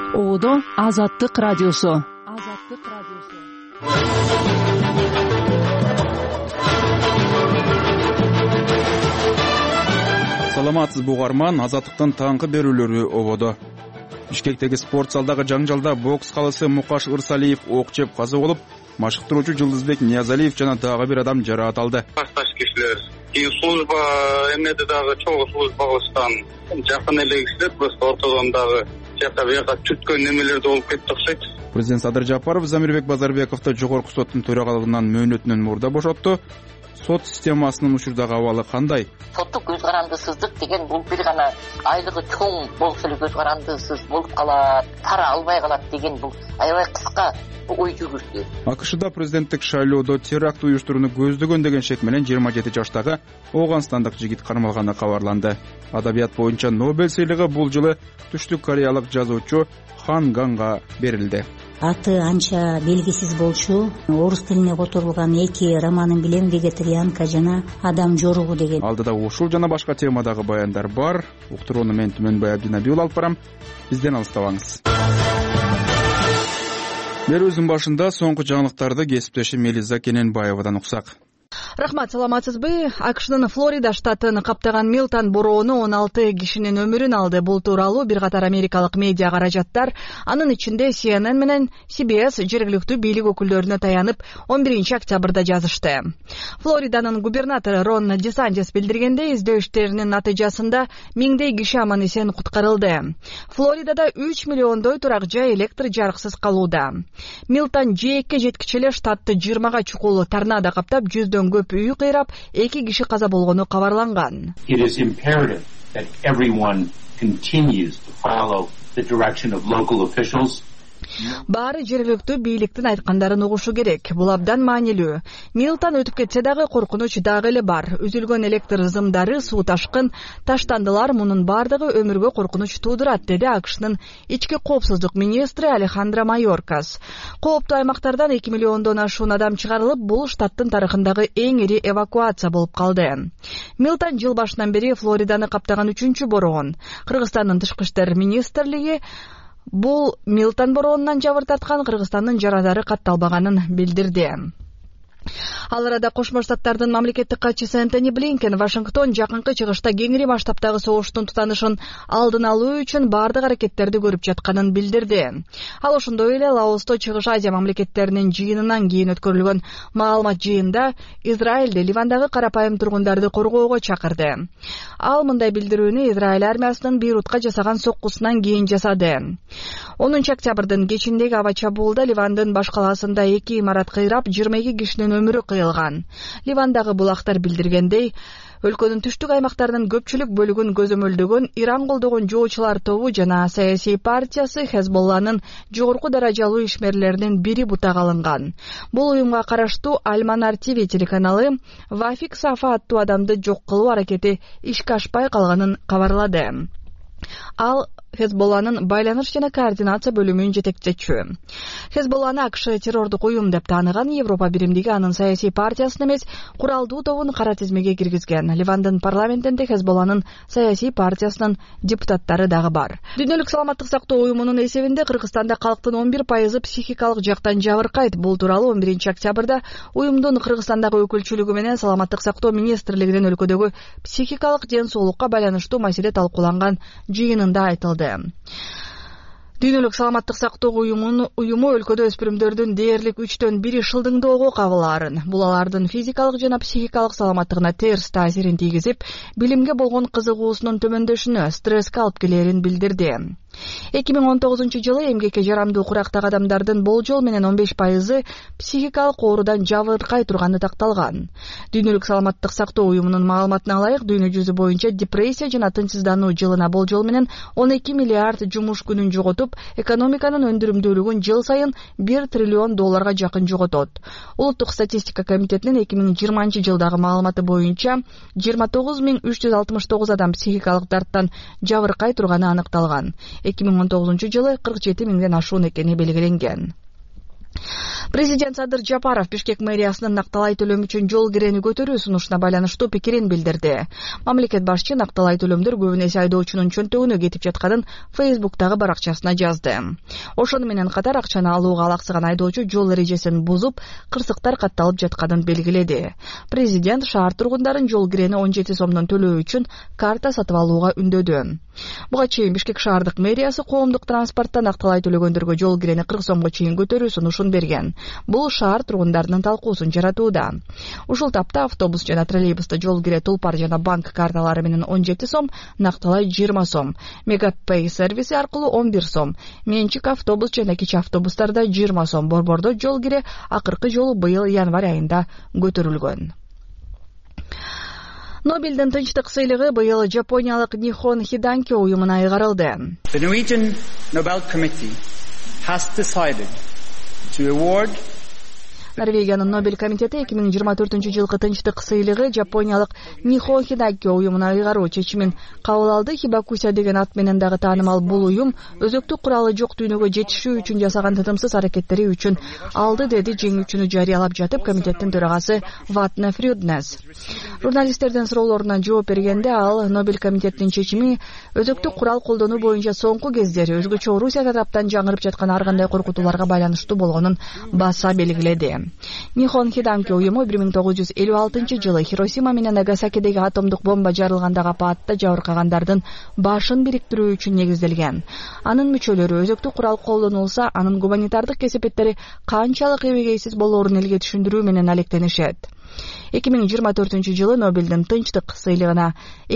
Оодо Азаттык радиосу. Саламатсызбы угарман, Азаттыктын таңкы берүүлөрү ободо. Бишкектеги спорт залдагы жаңжалда бокс калысы Мукаш Ырсалиев ок жеп каза болуп, машыктыруучу Жылдызбек Ниязалиев жана дагы бир адам жараат алды. Башташ кишилер служба эмнеде дагы чогуу служба кылышкан жакын эле кишилер просто ортодон дагы жака бияка түткөн немелерде болуп кетти окшойт. Президент Садыр Жапаров Замирбек Базарбековду жогорку соттун төрагалыгынан мөөнөтүнөн мурда бошотту. Сот системасынын учурдагы абалы кандай? Соттук көз карандысыздык деген бул бир гана айлыгы чоң болсо эле көз карандысыз болуп калат, пара албай калат деген бул аябай кыска ой жүгүртүү. АКШда президенттик шайлоодо теракт уюштурууну көздөгөн деген шек менен 27 жаштагы Ооганстандык жигит кармалганы кабарланды. Адабият боюнча Нобель сыйлыгы бул жылы Түштүк Кореялык жазуучу Хан Ганга берилди. Аты анча белгисиз болчу. Орус тилине которулган 2 романын билем, Вегетарианка жана Адам жоругу деген. Алдыда ушул жана башка темадагы баяндар бар. Уктурууну мен Түмөнбай Абдинабиул алып барам. Бизден алыстабаңыз. Берүүбүздүн башында соңку жаңылыктарды кесиптешим Мелиза Кененбаевадан уксак. Рахмат, саламатсызбы? АКШнын Флорида штатын каптаган Милтон бороону 16 кишинин өмүрүн алды. Бул тууралуу бир катар америкалык медиа каражаттар, анын ичинде CNN менен CBS жергиликтүү бийлик өкүлдөрүнө таянып 11 октябрда жазышты. Флориданын губернатору Рон Десантис билдиргендей, издөө иштеринин натыйжасында миңдей киши аман эсен куткарылды. Флоридада 3 миллиондой турак жай электр жарыксыз калууда. Милтон жээкке жеткиче эле штатты 20га чукул торнадо каптап, 100дөн көп үй кыйрап, 2 киши каза болгону кабарланган. It is imperative that everyone continues to follow the direction of local officials. Баары жергиликтүү бийликтин айткандарын угушу керек. Бул абдан маанилүү. Милтон өтүп кетсе дагы коркунуч дагы эле бар. Үзүлгөн электр зымдары, суу ташкын, таштандылар, мунун бардыгы өмүргө коркунуч туудурат, деди АКШнын ички коопсуздук министри Алехандро Майоркас. Кооптуу аймактардан 2 миллиондон ашуун адам чыгарылып, бул штаттын тарыхындагы эң ири эвакуация болуп калды. Милтон жыл башынан бери Флориданы каптаган 3-чү бороон. Кыргызстандын тышкы иштер министрлиги бул Милтон бороонунан жабыр тарткан Кыргызстандын жарадары катталбаганын билдирди. Ал арада Кошмо Штаттардын мамлекеттик катчысы Энтони Блинкен Вашингтон жакынкы чыгышта кеңири масштабтагы согуштун тутанышын алдын алуу үчүн бардык аракеттерди көрүп жатканын билдирди. Ал ошондой эле Лаосто Чыгыш Азия мамлекеттеринин жыйынынан кийин өткөрүлгөн маалымат жыйында Израилде Ливандагы карапайым тургундарды коргоого чакырды. Ал мындай билдирүүнү Израиль армиясынын Бейрутка жасаган соккусунан кийин жасады. 10 октябрдын кечиндеги аба чабуулда Ливандын баш калаасында 2 имарат кыйрап, 22 кишинин өмүрү кыйылган. Ливандагы булактар билдиргендей, өлкөнүн түштүк аймактарынын көпчүлүк бөлүгүн көзөмөлдөгөн Иран колдогон жоочулар тобу жана саясий партиясы Хезболланын жогорку даражалуу ишмерлеринин бири бутак алынган. Бул уюмга караштуу Аль-Манар ТВ телеканалы Вафик Сафа аттуу адамды жок кылуу аракети ишке ашпай калганын кабарлады. Ал Хезболланын байланыш жана координация бөлүмүнүн жетекчичи. Хезболланы АКШ террордук уюм деп тааныган Европа биримдиги анын саясий партиясын эмес, куралдуу тобун кара тизмеге киргизген. Ливандын парламентинде Хезболланын саясий партиясынын депутаттары дагы бар. Дүйнөлүк саламаттык сактоо уюмунун эсебинде Кыргызстанда калктын 11% психикалык жактан жабыркайт. Бул тууралуу 11 октябрда уюмдун Кыргызстандагы өкүлчүлүгү менен Саламаттык сактоо министрлигинин өлкөдөгү психикалык ден соолукка байланыштуу маселе талкууланган жыйынында айтылды. Дүйнөлүк саламаттык сактоо уюму өлкөдө өспүрүмдөрдүн дээрлик 1/3 шылдыңдоого кабылаарын, бул алардын физикалык жана психикалык саламаттыгына терс таасирин тийгизип, билимге болгон кызыгуусунун төмөндөшүнө, стресске алып келерин билдирди. 2019 жылы эмгекке жарамдуу курактагы адамдардын болжол менен 15% психикалык оорудан жабыркай турганы такталган. Дүйнөлүк саламаттык сактоо уюмунун маалыматына ылайык, дүйнө жүзү боюнча депрессия жана тынчсыздануу жылына болжол менен 12 миллиард жумуш күнүн жоготуп, экономиканын өндүрүмдүүлүгүн жыл сайын $1 триллион жакын жоготот. Улуттук статистика комитетинин 2020 жылдагы маалыматы боюнча 29.369 адам психикалык дарттан жабыркай турганы аныкталган. 2019 жылы 47 миңден ашуун экени белгиленген. Президент Садыр Жапаров Бишкек мэриясынын накталай төлөм үчүн жол кирени көтөрүү сунушуна байланыштуу пикирин билдирди. Мамлекет башчы накталай төлөмдөр көбүн эсе айдоочунун чөнтөгүнө кетип жатканын Facebook'тагы баракчасына жазды. Ошону менен катар акчаны алууга алаксыган айдоочу жол эрежесин бузуп, кырсыктар катталып жатканын белгиледи. Президент шаар тургундарын жол кирени 17 сомдон төлөө үчүн карта сатып алууга үндөдү. Буга чейин Бишкек шаардык мэриясы коомдук транспортто накталай төлөгөндөргө жол кирени 40 сомго чейин көтөрүү сунушун берген. Бул шаар тургундарынын талкуусун жаратууда. Ушул тапта автобус жана троллейбуста жол кире тулпар жана банк карталары менен 17 сом, накталай 20 сом, Мегапей сервиси аркылуу 11 сом, менчик автобус жана кичи автобустарда 20 сом, борбордо жол кире акыркы жолу быйыл январь айында көтөрүлгөн. Нобелдин тынчтык сыйлыгы быйыл Жапониялык Нихон Хиданкё уюмуна айгарылды. The Norwegian Nobel Committee has decided to award Норвегиянын Нобель комитети 2024-жылкы тынчтык сыйлыгы Жапониялык Нихон Хиданкё уюмуна айгаруу чечимин кабыл алды. Хибакуся деген ат менен дагы таанымал бул уюм өзөктүк куралы жок дүйнөгө жетишүү үчүн жасаган тытымсыз аракеттери үчүн алды, деди жеңүүчүнү жарыялап жатып комитеттин төрагасы Ватне Фрюднес. Журналисттердин суроолоруна жооп бергенде ал Нобель комитетинин чечими өзөктүк курал колдонуу боюнча соңку кездери өзгөчө Орусия тараптан жаңырып жаткан ар кандай коркутууларга байланыштуу болгонун баса белгиледи. Нихон Хиданкё уюму 1956-жылы Хиросима менен Нагасакидеги атомдук бомба жарылгандагы апатта жабыркагандардын башын бириктирүү үчүн негизделген. Анын мүчөлөрү өзөктүк курал колдонулса, анын гуманитардык кесепеттери канчалык эбегейсиз болоорун элге түшүндүрүү менен алектенишет. 2024-жылы Нобелдин тынчтык сыйлыгына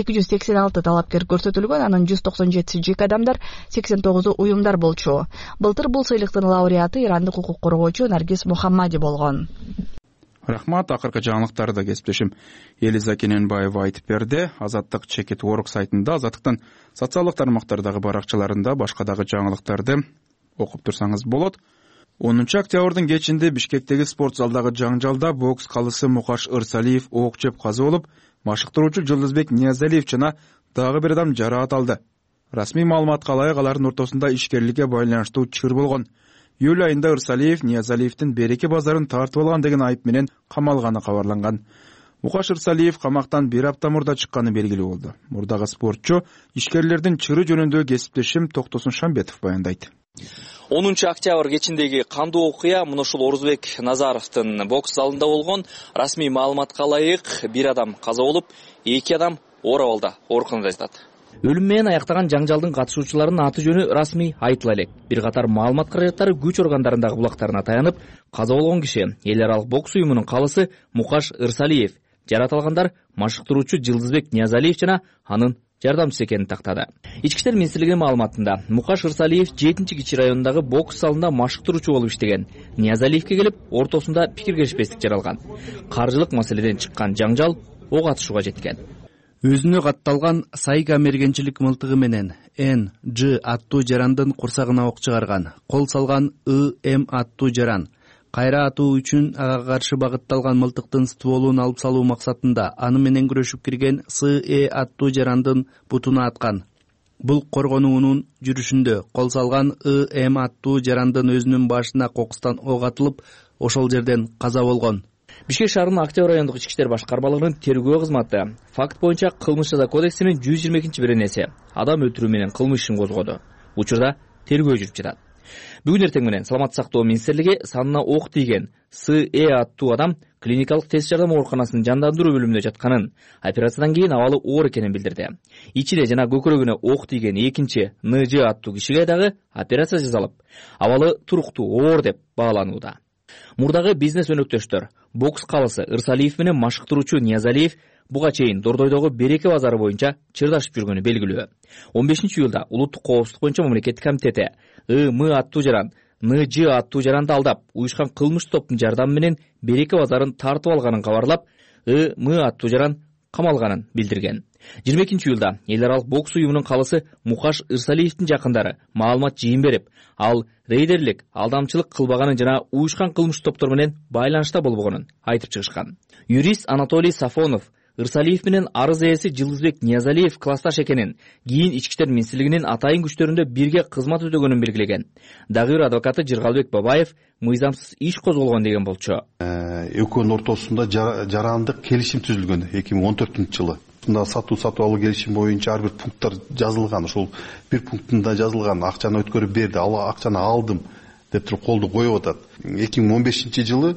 286 талапкер көрсөтүлгөн, анын 197 жеке адамдар, 89 уюмдар болчу. Былтыр бул сыйлыктын лауреаты ирандык укук коргоочу Наргиз Мухаммади болгон. Рахмат, акыркы жаңылыктарды кесиптешим Элиза Кененбаева айтып берди. Азаттык чекит орг сайтында, Азаттыктын социалдык тармактардагы баракчаларында башка дагы жаңылыктарды окуп турсаңыз болот. 10 октябрдын кечинде Бишкектеги спорт залдагы жаңжалда бокс калысы Мукаш Ырсалиев ок жеп каза болуп, машыктыруучу Жылдызбек Ниязалиев жана дагы бир адам жараат алды. Расмий маалыматка ылайык алардын ортосунда ишкерликке байланыштуу чыр болгон. Июль айында Ырсалиев Ниязалиевдин береке базарын тартып алган деген айып менен камалганы кабарланган. Мукаш Ырсалиев камактан 1 апта мурда чыкканы белгилүү болду. Мурдагы спортчу ишкерлердин чыры жөнүндө кесиптешим Токтосун Шамбетов баяндайт. 10 октябрь кечиндеги кандуу окуя мына ушул Орузбек Назаровдун бокс залында болгон. Расмий маалыматка ылайык 1 адам каза болуп, 2 адам оор абалда ооруканада жатат. Өлүм менен аяктаган жаңжалдын катышуучуларынын аты жөнү расмий айтыла элек. Бир катар маалымат каражаттары күч органдарындагы булактарына таянып, каза болгон киши эл аралык бокс уюмунун калысы Мукаш Ырсалиев, жараат алгандар машыктыруучу Жылдызбек Ниязалиев жана анын жардамчысы экенин тактады. Ички иштер министрлигинин маалыматында Мукаш Ырсалиев 7-кичи районундагы бокс залында машыктыруучу болуп иштеген. Ниязалиевке келип, ортосунда пикиргешпестик жаралган. Каржылык маселеден чыккан жаңжал ок атышууга жеткен. Өзүнө катталган сайга мергенчилик мылтыгы менен Н.Ж. аттуу жарандын курсагына ок чыгарган. Кол салган И.М. аттуу жаран кайра атуу үчүн ага каршы багытталган мылтыктын стволун алып салуу максатында аны менен күрөшүп кирген С.Э. аттуу жарандын бутуна аткан. Бул коргонуунун жүрүшүндө кол салган И.М. аттуу жарандын өзүнүн башына кокустан ок атылып, ошол жерден каза болгон. Бишкек шаарынын Октябрь райондук ички иштер башкармалыгынын тергөө кызматы факт боюнча кылмыш жаза кодексинин 122-беренеси адам өлтүрүү менен кылмыш ишин козгоду. Учурда тергөө жүрүп жатат. Бүгүн эртең менен Саламаттык сактоо министрлиги санына ок тийген С.Э. аттуу адам клиникалык тест жардам ооруканасынын жандандыруу бөлүмүндө жатканын, операциядан кийин абалы оор экенин билдирди. Ичине жана көкүрөгүнө ок тийген экинчи Н.Ж. аттуу кишиге дагы операция жасалып, абалы туруктуу оор деп бааланууда. Мурдагы бизнес өнөктөштөр бокс калысы Ырсалиев менен машыктыруучу Ниязалиев буга чейин Дордойдогу береке базары боюнча чырдашып жүргөнү белгилүү. 15-июлда улуттук коопсуздук боюнча мамлекеттик комитети И.М. аттуу жаран Н.Ж. аттуу жаранды алдап, уюшкан кылмыш топтун жардамы менен береке базарын тартып алганын кабарлап, И.М. аттуу жаран камалганын билдирген. 22-июлда эл аралык бокс уюмунун калысы Мукаш Ырсалиевдин жакындары маалымат жыйын берип, ал рейдерлик, алдамчылык кылбаганын жана уюшкан кылмыш топтор менен байланышта болбогонун айтып чыгышкан. Юрист Анатолий Сафонов Ырсалиев менен арыз ээси Жылдызбек Ниязалиев классташ экенин, кийин ички иштер министрлигинин атайын күчтөрүндө бирге кызмат өтөгөнүн белгилеген. Дагы бир адвокаты Жыргалбек Бабаев мыйзамсыз иш козголгон деген болчу. Экөөнүн ортосунда жарандык келишим түзүлгөн 2014-жылы. Мында сатып алуу келишим боюнча ар бир пункттар жазылган. Ошол бир пунктунда жазылган акчаны өткөрүп берди, акчаны алдым деп туруп колду коюп атат. 2015-жылы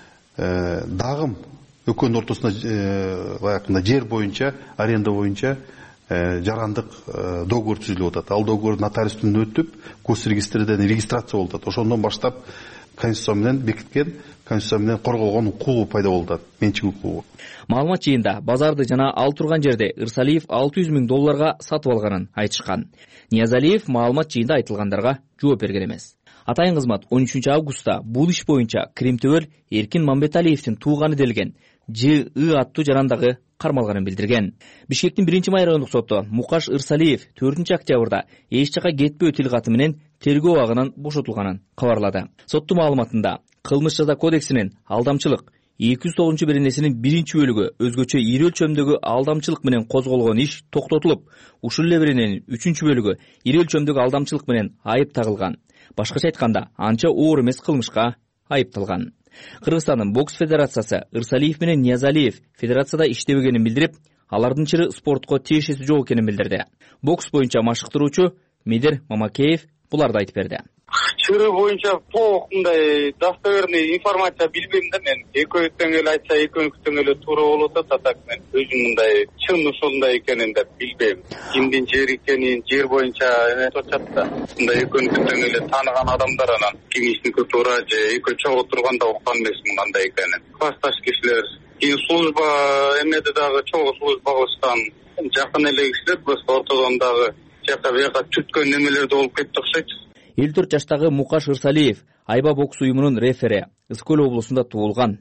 дагы экөөнүн ортосунда баягында жер боюнча, аренда боюнча жарандык договор түзүлүп атат. Ал договор нотариустан өтүп, госрегистрден регистрация болуп атат. Ошондон баштап Конституция менен бекиткен, Конституция менен корголгон укугу пайда болуп атат, менчик укугу. Маалымат жыйында базарды жана ал турган жерде Ырсалиев $600,000 сатып алганын айтышкан. Ниязалиев маалымат жыйында айтылгандарга жооп берген эмес. Атайын кызмат 13 августта бул иш боюнча Кремтөбөл Эркин Мамбеталиевдин тууганы делген Ж.И. аттуу жарандагы кармалганын билдирген. Бишкектин 1-май райондук соту Мукаш Ырсалиев 4-октябрда эч жака кетпөө тил каты менен тергөө абагынан бошотулганын кабарлады. Соттун маалыматында Кылмыш жаза кодексинин алдамчылык 209-беренесинин 1-бөлүгү өзгөчө ири өлчөмдөгү алдамчылык менен козголгон иш токтотулуп, ушул эле берененин 3-бөлүгү ири өлчөмдөгү алдамчылык менен айып тагылган. Башкача айтканда, анча оор эмес кылмышка айыпталган. Кыргызстандын бокс федерациясы Ырсалиев менен Ниязалиев федерацияда иштебегенин билдирип, алардын чыры спортко тиешеси жок экенин билдирди. Бокс боюнча машыктыруучу Медер Мамакеев буларды айтып берди. Чыры боюнча толук мындай достоверный информация билбейм да мен. Экөөтөн эле айтса экөөтөн эле туура болот да, так мен өзүм мындай чын ушундай экенин деп билбейм. Кимдин жери экенин, жер боюнча эме точат да. Мындай экөөтөн эле тааныган адамдар анан кеңештин туура же экөө чогуу турганда уккан эмесмин кандай экенин. Классташ кишилер, кийин служба эмеде дагы чогуу служба кылышкан жакын эле кишилер, просто ортодон дагы жака бияка түткөн немелерде болуп кетти окшойт. 54 жаштагы Мукаш Ырсалиев Айба бокс уюмунун рефери, Ысык-Көл облусунда туулган.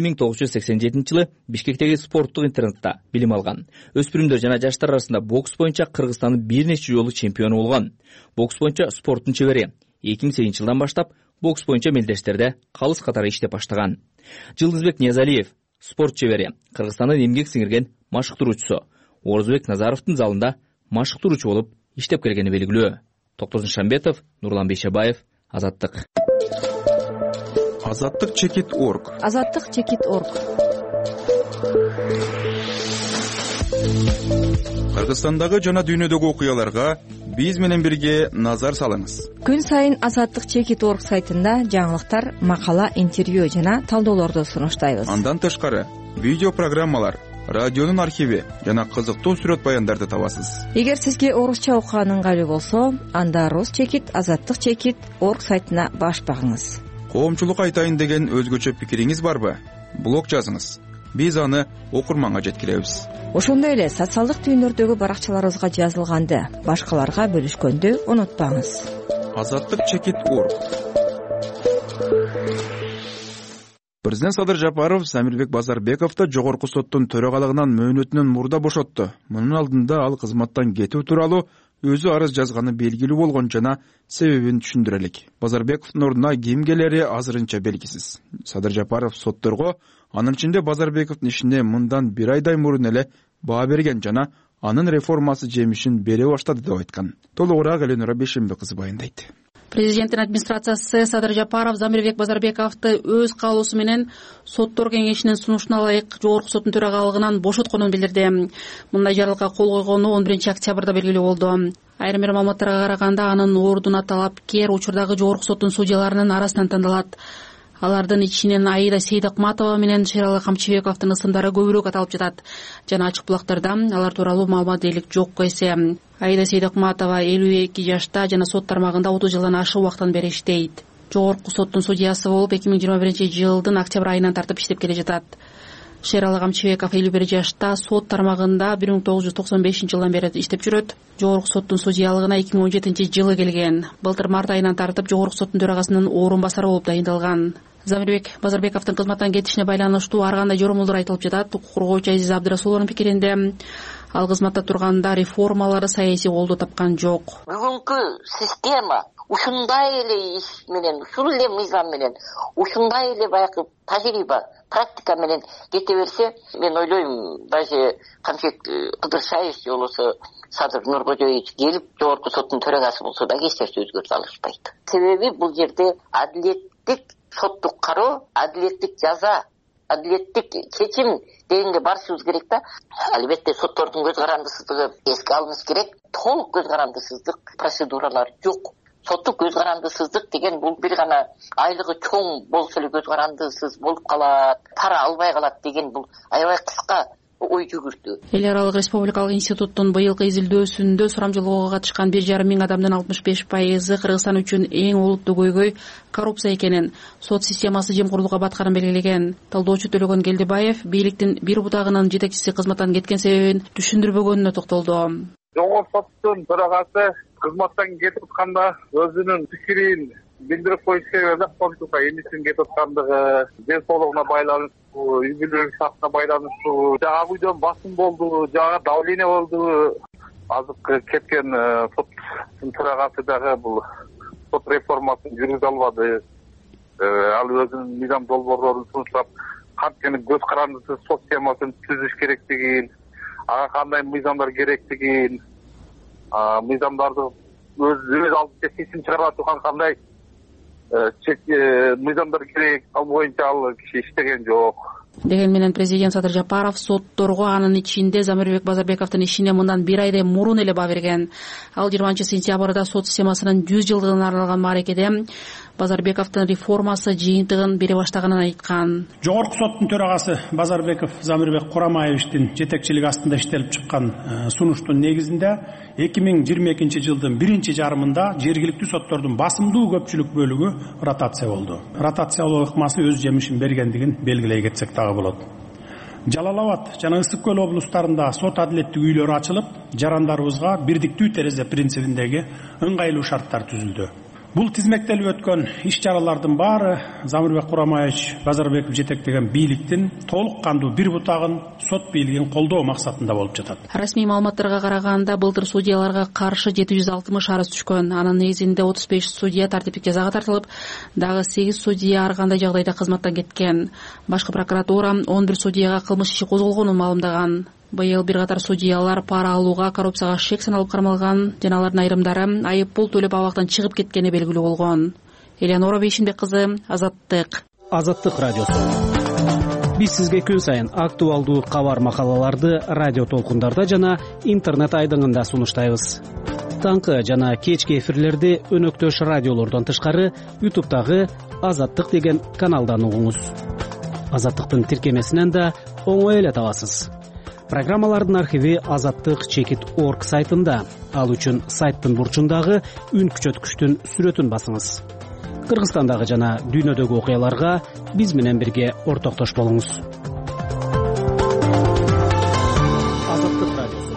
1987-жылы Бишкектеги спорттук интернатта билим алган. Өспүрүмдөр жана жаштар арасында бокс боюнча Кыргызстандын бир нече жолу чемпиону болгон. Бокс боюнча спорттун чебери. 2008-жылдан баштап бокс боюнча мелдештерде калыс катары иштеп баштаган. Жылдызбек Ниязалиев спорт чебери, Кыргызстандын эмгек сиңирген машыктыруучусу. Орозбек Назаровдун залында машыктыруучу болуп иштеп келгени белгилүү. Токтозун Шамбетов, Нурлан Бейшебаев, Азаттык. Азаттык чекит.орг. Азаттык чекит.орг. Кыргызстандагы жана дүйнөдөгү окуяларга биз менен бирге назар салыңыз. Күн сайын Азаттык чекит.орг сайтында жаңылыктар, макала, интервью жана талдоолорду сунуштайбыз. Андан тышкары видео программалар, радионун архиви жана кызыктуу сүрөт баяндарды табасыз. Эгер сизге орусча окуган ыңгайлуу болсо, анда Рус чекит, Азаттык чекит.орг сайтына баш багыңыз. Коомчулук айтайын деген өзгөчө пикириңиз барбы? Блог жазыңыз. Биз аны окурманга жеткиребиз. Ошондой эле социалдык түйүнөрдөгү баракчаларыбызга жазылганды башкаларга бөлүшкөндү унутпаңыз. Азаттык чекит.орг. Президент Садыр Жапаров Самирбек Базарбековду жогорку соттун төрагалыгынан мөөнөтүнөн мурда бошотту. Мунун алдында ал кызматтан кетүү тууралуу өзү арыз жазганы белгилүү болгон жана себебин түшүндүрө элек. Базарбековдун ордуна ким келери азырынча белгисиз. Садыр Жапаров сотторго анын ичинде Базарбековдун ишине мындан 1 айдай мурун эле баа берген жана анын реформасы жемишин бере баштады деп айткан. Толугураак Эленора Бейшембек кызы баяндайт. Президенттин администрациясы Садыр Жапаров Замирбек Базарбековду өз каалоосу менен соттор кеңешинин сунушуна ылайык жогорку соттун төрагалыгынан бошотконун билдирди. Мындай жарлыкка кол койгону 11-октябрда белгилүү болду. Айрым бир маалыматтарга караганда анын ордуна талапкер учурдагы жогорку соттун судьяларынын арасынан тандалат. Алардын ичинен Аида Сейдакматова менен Шералы Камчыбековдун ысымдары көбүрөөк аталып жатат. Жана ачык булактарда алар тууралуу маалымат дээрлик жок эсе. Аида Сейдакматова 52 жашта жана сот тармагында 30 жылдан ашык убактан бери иштейт. Жогорку соттун судьясы болуп 2021-жылдын октябрь айынан тартып иштеп келе жатат. Шералы Камчыбеков 51 жашта сот тармагында 1995-жылдан бери иштеп жүрөт. Жогорку соттун судьялыгына 2017-жылы келген. Былтыр март айынан тартып жогорку соттун төрагасынын орун басары болуп дайындалган. Замирбек Базарбековдун кызматтан кетишине байланыштуу ар кандай жоромолдор айтылып жатат. Укук коргоочу Азиз Абдырасуловдун пикиринде ал кызматта турганда реформалар саясий колдоо тапкан жок. Бүгүнкү система ушундай эле иш менен, ушул эле мыйзам менен, ушундай эле баягы тажрыйба, практика менен кете берсе, мен ойлойм, даже Камшек Кыдыршаев же болбосо Садыр Нуркожоевич келип жогорку соттун төрагасы болсо да эч нерсе өзгөртө алышпайт. Себеби бул жерде адилеттик соттук кароо, адилеттик жаза, адилеттик чечим дегенге барышыбыз керек да. Албетте соттордун көз карандысыздыгы эске алыныш керек. Толук көз карандысыздык процедуралар жок. Соттук көз карандысыздык деген бул бир гана айлыгы чоң болсо эле көз карандысыз болуп калат, пара албай калат деген бул аябай кыска ой жүгүртүү. Эл аралык республикалык институттун быйылкы изилдөөсүндө сурамжылоого катышкан 1,5 миң адамдын 65%ы Кыргызстан үчүн эң олуттуу көйгөй коррупция экенин, сот системасы жемкорлукка батканын белгилеген. Талдоочу Төлөгөн Келдибаев бийликтин бир бутагынын жетекчиси кызматтан кеткен себебин түшүндүрбөгөнүнө токтолду. Жогорку соттун төрагасы кызматтан кетип атканда өзүнүн пикирин билдирип коюш керек эле. Консулга эмнесин кетип аткандыгы, ден соолугуна байланыштуу, үй бүлөлүк шартына байланыштуу, жагы үйдөн басым болду, жагы давление болду. Азыркы кеткен соттун төрагасы дагы бул сот реформасын жүргүзө албады. Ал өзүнүн мыйзам долбоорлорун сунуштап, кантип көз карандысыз сот системасын түзүш керектигин, ага кандай мыйзамдар керектигин, мыйзамдарды өз алдынча чечим чыгарып аткан кандай мыйзамдар керек, ал боюнча ал киши иштеген жок. Деген менен президент Садыр Жапаров сотторго анын ичинде Замирбек Базарбековдун ишине мындан 1 айдай мурун эле баа берген. Ал 20-сентябрда сот системасынын 100 жылдыгына арналган мааракеде Базарбековдун реформасы жыйынтыгын бере баштаганын айткан. Жогорку соттун төрагасы Базарбеков Замирбек Курамаевичтин жетекчилиги астында иштелип чыккан сунуштун негизинде 2022 жылдын 1-жарымында жергиликтүү соттордун басымдуу көпчүлүк бөлүгү ротация болду. Ротациялоо ыкмасы өз жемишин бергендигин белгилей кетсек дагы болот. Жалал Абад жана Ысык Көл облустарында сот адилеттик үйлөрү ачылып, жарандарыбызга бирдиктүү терезе принцибиндеги ыңгайлуу шарттар түзүлдү. Бул тизмектелип өткөн иш-чаралардын баары Замирбек Курамаевич Базарбеков жетектеген бийликтин толук кандуу бир бутагын сот бийлигин колдоо максатында болуп жатат. Расмий маалыматтарга караганда былтыр судьяларга каршы 760 арыз түшкөн. Анын негизинде 35 судья тартиптик жазага тартылып, дагы 8 судья ар кандай жагдайда кызматтан кеткен. Башкы прокуратура 11 судьяга кылмыш иши козголгонун маалымдаган. Быйыл бир катар судьялар пара алууга, коррупцияга шек саналып кармалган, жана алардын айрымдары айып пул төлөп абактан чыгып кеткени белгилүү болгон. Элеонора Бейшимбек кызы, Азаттык. Азаттык радиосу. Биз сизге күн сайын актуалдуу кабар макалаларды радио толкундарда жана интернет айдыңында сунуштайбыз. Таңкы жана кечки эфирлерди өнөктөш радиолордон тышкары YouTube'дагы Азаттык деген каналдан угуңуз. Азаттыктын тиркемесинен да оңой эле табасыз. Программалардын архиви azattik.org сайтында. Ал үчүн сайттын бурчундагы үн күчөткүчтүн сүрөтүн басыңыз. Кыргызстандагы жана дүйнөдөгү окуяларга биз менен бирге ортоктош болуңуз. Азаттык радиосу.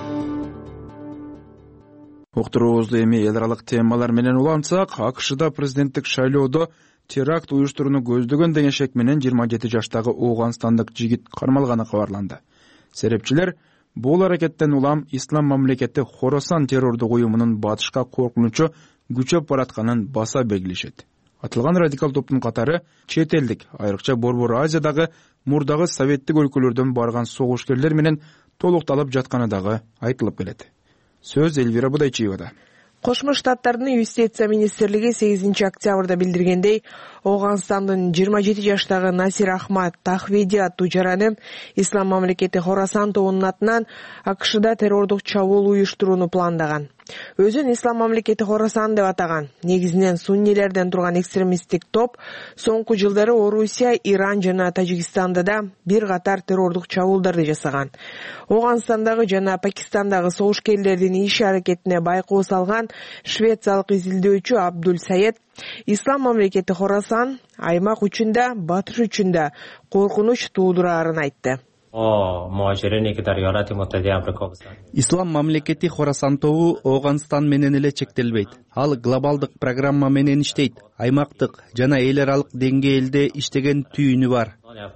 Уктуруубузду эми эл аралык темалар менен улантсак, АКШда президенттик шайлоодо теракт уюштурууну көздөгөн деген шек менен 27 жаштагы ооганстандык жигит кармалганы кабарланды. Серепчилер бул аракеттен улам Ислам мамлекети Хорасан террордук уюмунун батышка коркунучу күчөп баратканын баса белгилешет. Атылган радикал топтун катары чет элдик, айрыкча Борбор Азиядагы мурдагы советтик өлкөлөрдөн барган согушкерлер менен толукталып жатканы дагы айтылып келет. Сөз Эльвира Будайчиевада. Кошмо Штаттардын юстиция министрлиги 8 октябрда билдиргендей, Ооганстандын 27 жаштагы Насир Ахмад Тахвиди аттуу жаранын Ислам мамлекети Хорасан тобунун атынан АКШда террордук чабуул уюштурууну пландаган. Өзүн Ислам мамлекети Хорасан деп атаган. Негизинен суннилерден турган экстремисттик топ соңку жылдары Орусия, Иран жана Тажикстанда да бир катар террордук чабуулдарды жасаган. Ооганстандагы жана Пакистандагы согушкерлердин иш аракетине байкоо салган швециялык изилдөөчү Абдул Саед Ислам мамлекети Хорасан аймак үчүн да, батыш үчүн да коркунуч туудураарын айтты. Ислам мамлекети Хорасан тобу Ооганстан менен эле чектелбейт. Ал глобалдык программа менен иштейт. Аймактык жана эл аралык деңгээлде иштеген түйүнү бар,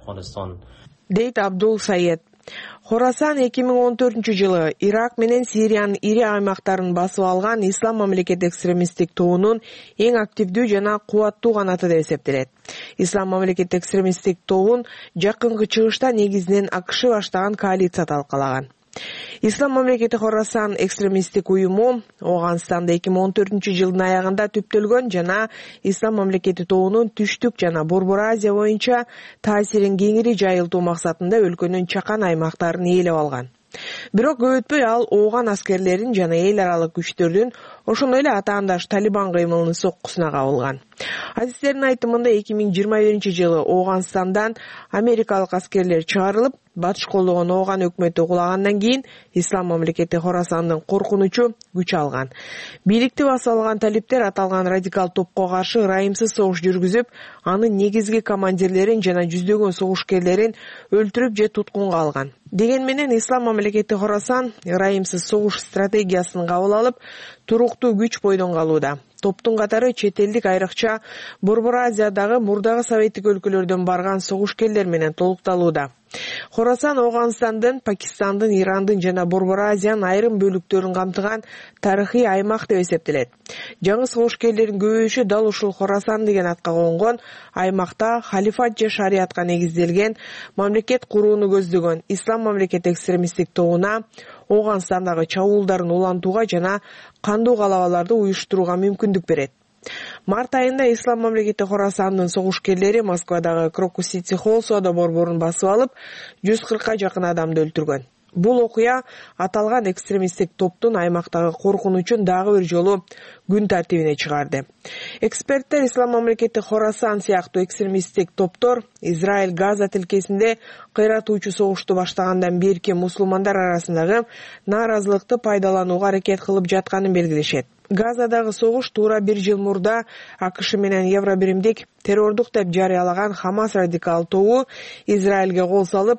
дейт Абдул Саед. Хорасан 2014-жылы Ирак менен Сириянын ири аймактарын басып алган Ислам мамлекети экстремисттик тобунун эң активдүү жана кубаттуу канаты деп эсептелет. Ислам мамлекети экстремисттик тобун жакынкы чыгышта негизинен АКШ баштаган коалиция талкалаган. Ислам мамлекети Хорасан экстремисттик уюму Ооганстанда 2014-жылдын аягында түптөлгөн жана Ислам мамлекети тобунун түштүк жана Борбор Азия боюнча таасирин кеңири жайылтуу максатында өлкөнүн чакан аймактарын ээлеп алган. Бирок көп өтпөй ал Ооган аскерлерин жана эл аралык күчтөрдүн ошондой эле атаандаш Талибан кыймылынын соккусуна кабылган. Адистердин айтымында 2021-жылы Ооганстандан америкалык аскерлер чыгарылып, батыш колдогон Ооган өкмөтү кулагандан кийин Ислам мамлекети Хорасандын коркунучу күч алган. Бийликти басып алган талиптер аталган радикал топко каршы ырайымсыз согуш жүргүзүп, анын негизги командирлерин жана жүздөгөн согушкерлерин өлтүрүп же туткунга алган. Деген менен Ислам мамлекети Хорасан ырайымсыз согуш стратегиясын кабыл алып, туруктуу күч бойдон калууда. Топтун катары чет элдик, айрыкча Борбор Азиядагы мурдагы советтик өлкөлөрдөн барган согушкерлер менен толукталууда. Хорасан Ооганстандын, Пакистандын, Ирандын жана Борбор Азиянын айрым бөлүктөрүн камтыган тарыхый аймак деп эсептелет. Жаңы согушкерлердин көбүшү дал ушул Хорасан деген атка конгон аймакта халифат же шариатка негизделген мамлекет курууну көздөгөн Ислам мамлекети экстремисттик тобуна Ооганстандагы чабуулдарын улантууга жана кандуу калабаларды уюштурууга мүмкүндүк берет. Март айында Ислам мамлекети Хорасандын согушкерлери Москвадагы Крокус Сити Холл соода борборун басып алып, 140ка жакын адамды өлтүргөн. Бул окуя аталган экстремисттик топтун аймактагы коркунучун дагы бир жолу күн тартибине чыгарды. Эксперттер Ислам мамлекети Хорасан сыяктуу экстремисттик топтор Израиль Газа тилкесинде кыйратуучу согушту баштагандан берки мусулмандар арасындагы нааразылыкты пайдаланууга аракет кылып жатканын белгилешет. Газадагы согуш туура 1 жыл мурда АКШ менен Евробиримдик террордук деп жарыялаган Хамас радикал тобу Израилге кол салып,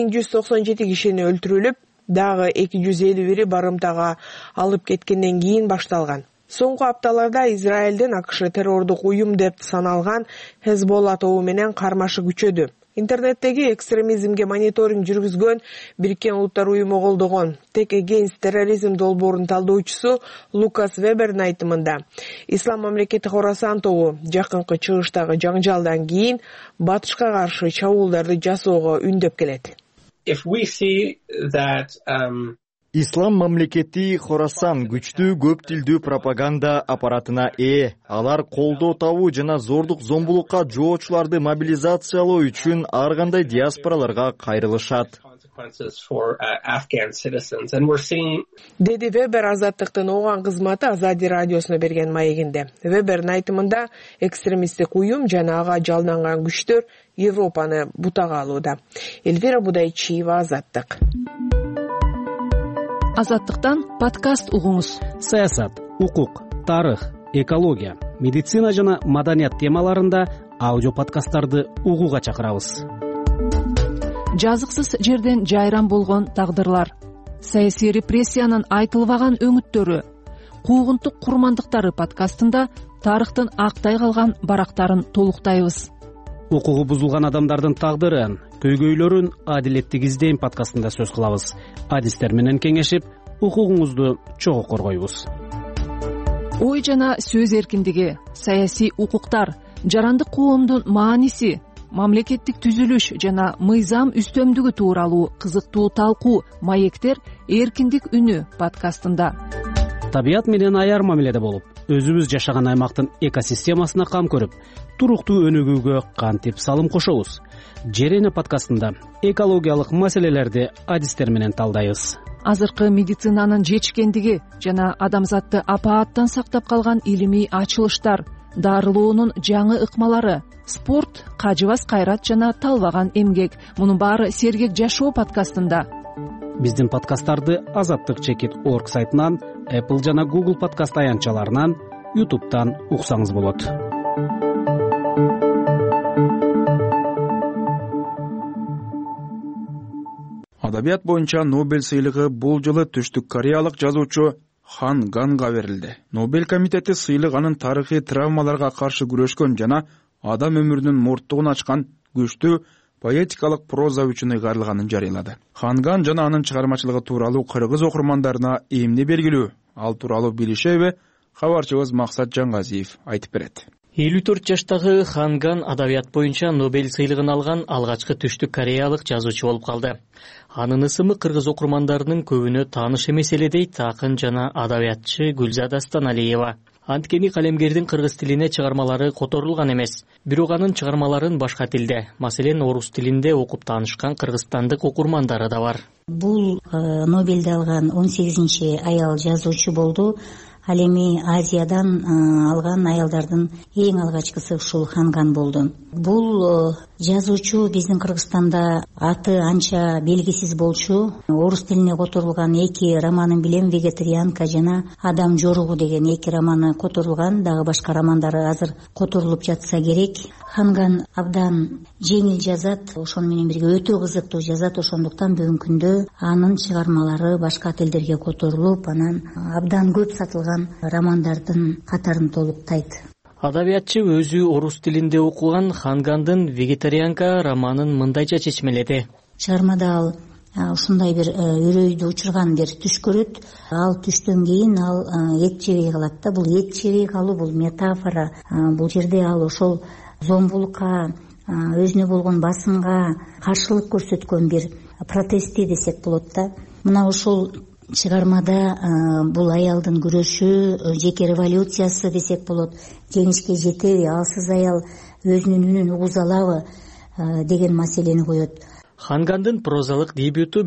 1197 кишини өлтүрүлүп, дагы 251 барымтага алып кеткенден кийин башталган. Соңку апталарда Израилдин АКШ террордук уюм деп саналган Хезболла тобу менен кармашы күчөдү. Интернеттеги экстремизмге мониторинг жүргүзгөн Бириккен Улуттар уюму колдогон Tech Against Terrorism долбоорунун талдоочусу Лукас Вебердин айтымында, Ислам мамлекети Хорасан тобу жакынкы чыгыштагы жаңжалдан кийин батышка каршы чабуулдарды жасоого үндөп келет. Ислам мамлекети Хорасан күчтүү көп тилдүү пропаганда аппаратына Алар колдоо табуу жана зордук зомбулукка жоочуларды мобилизациялоо үчүн ар кандай диаспораларга кайрылышат. Деди Вебер Азаттыктын Ооган кызматы Азади радиосуна берген маегинде. Вебердин айтымында экстремисттик уюм жана ага жалданган күчтөр Европаны бутага алууда. Эльвира Будайчиева, Азаттык. Азаттыктан подкаст угуңуз. Саясат, укук, тарых, экология, медицина жана маданият темаларында аудио подкасттарды угууга чакырабыз. Жазыксыз жерден жайран болгон тагдырлар, саясий репрессиянын айтылбаган өңүттөрү, куугунтук курмандыктары подкастында тарыхтын актай калган барактарын толуктайбыз. Укугу бузулган адамдардын тагдырын, көйгөйлөрүн адилеттик издейм подкастында сөз кылабыз. Адистер менен кеңешип, укугуңузду чогуу коргойбуз. Ой жана сөз эркиндиги, саясий укуктар, жарандык коомдун мааниси, мамлекеттик түзүлүш жана мыйзам үстөмдүгү тууралуу кызыктуу талкуу маектер эркиндик үнү подкастында. Табият менен аяр мамиледе болуп, өзүбүз жашаган аймактын экосистемасына кам көрүп, туруктуу өнүгүүгө кантип салым кошобуз? Жер эне подкастында экологиялык маселелерди адистер менен талдайбыз. Азыркы медицинанын жетишкендиги жана адамзатты апааттан сактап калган илимий ачылыштар, дарылоонун жаңы ыкмалары, спорт, кажыбас кайрат жана талбаган эмгек. Мунун баары сергек жашоо подкастында. Биздин подкасттарды azattik.org сайтынан, Apple жана Google подкаст аянтчаларынан, YouTube'тан уксаңыз болот. Адабият боюнча Нобель сыйлыгы бул жылы түштүк кореялык жазуучу Хан Ганга берилди. Нобель комитети сыйлык анын тарыхый травмаларга каршы күрөшкөн жана адам өмүрүнүн морттугун ачкан күчтүү поэтикалык проза үчүн ыйгарылганын жарыялады. Хан Ган жана анын чыгармачылыгы тууралуу кыргыз окурмандарына эмне белгилүү? Ал тууралуу билишеби? Кабарчыбыз Максат Жаңгазиев айтып берет. 54 жаштагы Хан Ган адабият боюнча Нобель сыйлыгын алган алгачкы түштүк кореялык жазуучу болуп калды. Анын ысымы кыргыз окурмандарынын көбүнө тааныш эмес эле дейт акын жана адабиятчы Гүлзада Станалиева. Анткени калемгердин кыргыз тилине чыгармалары которулган эмес. Бирок анын чыгармаларын башка тилде, маселен орус тилинде окуп таанышкан кыргызстандык окурмандары да бар. Бул Нобельди алган 18 аял жазуучу болду. Ал эми Азиядан алган аялдардын эң алгачкысы ушул Хан Ган болду. Бул жазуучу биздин Кыргызстанда аты анча белгисиз болчу. Орус тилине которулган 2 романын билем «Вегетарианка» жана «Адам жоругу» деген 2 романы которулган. Дагы башка романдары азыр которулуп жатса керек. Хан Ган абдан жеңил жазат, ошону менен бирге өтө кызыктуу жазат. Ошондуктан бүгүнкү күндө анын чыгармалары башка тилдерге которулуп, анан абдан көп сатылган романдардын катарын толуктайт. Адабиятчы өзү орус тилинде окуган Хан Гандын «Вегетарианка» романын мындайча чечмеледи. Чыгармада ал ушундай бир үрөйдү учурган бир түш көрөт. Ал түштөн кийин ал эт жебей калат да. Бул эт жебей калуу бул метафора. Бул жерде ал ошол зомбулукка, өзүнө болгон басымга каршылык көрсөткөн бир протести десек болот да. Мына ошол чыгармада бул аялдын күрөшү, жеке революциясы десек болот, жеңишке жетеби, алсыз аял өзүнүн үнүн угуза алабы деген маселени коет. Хан Гандын прозалык дебюту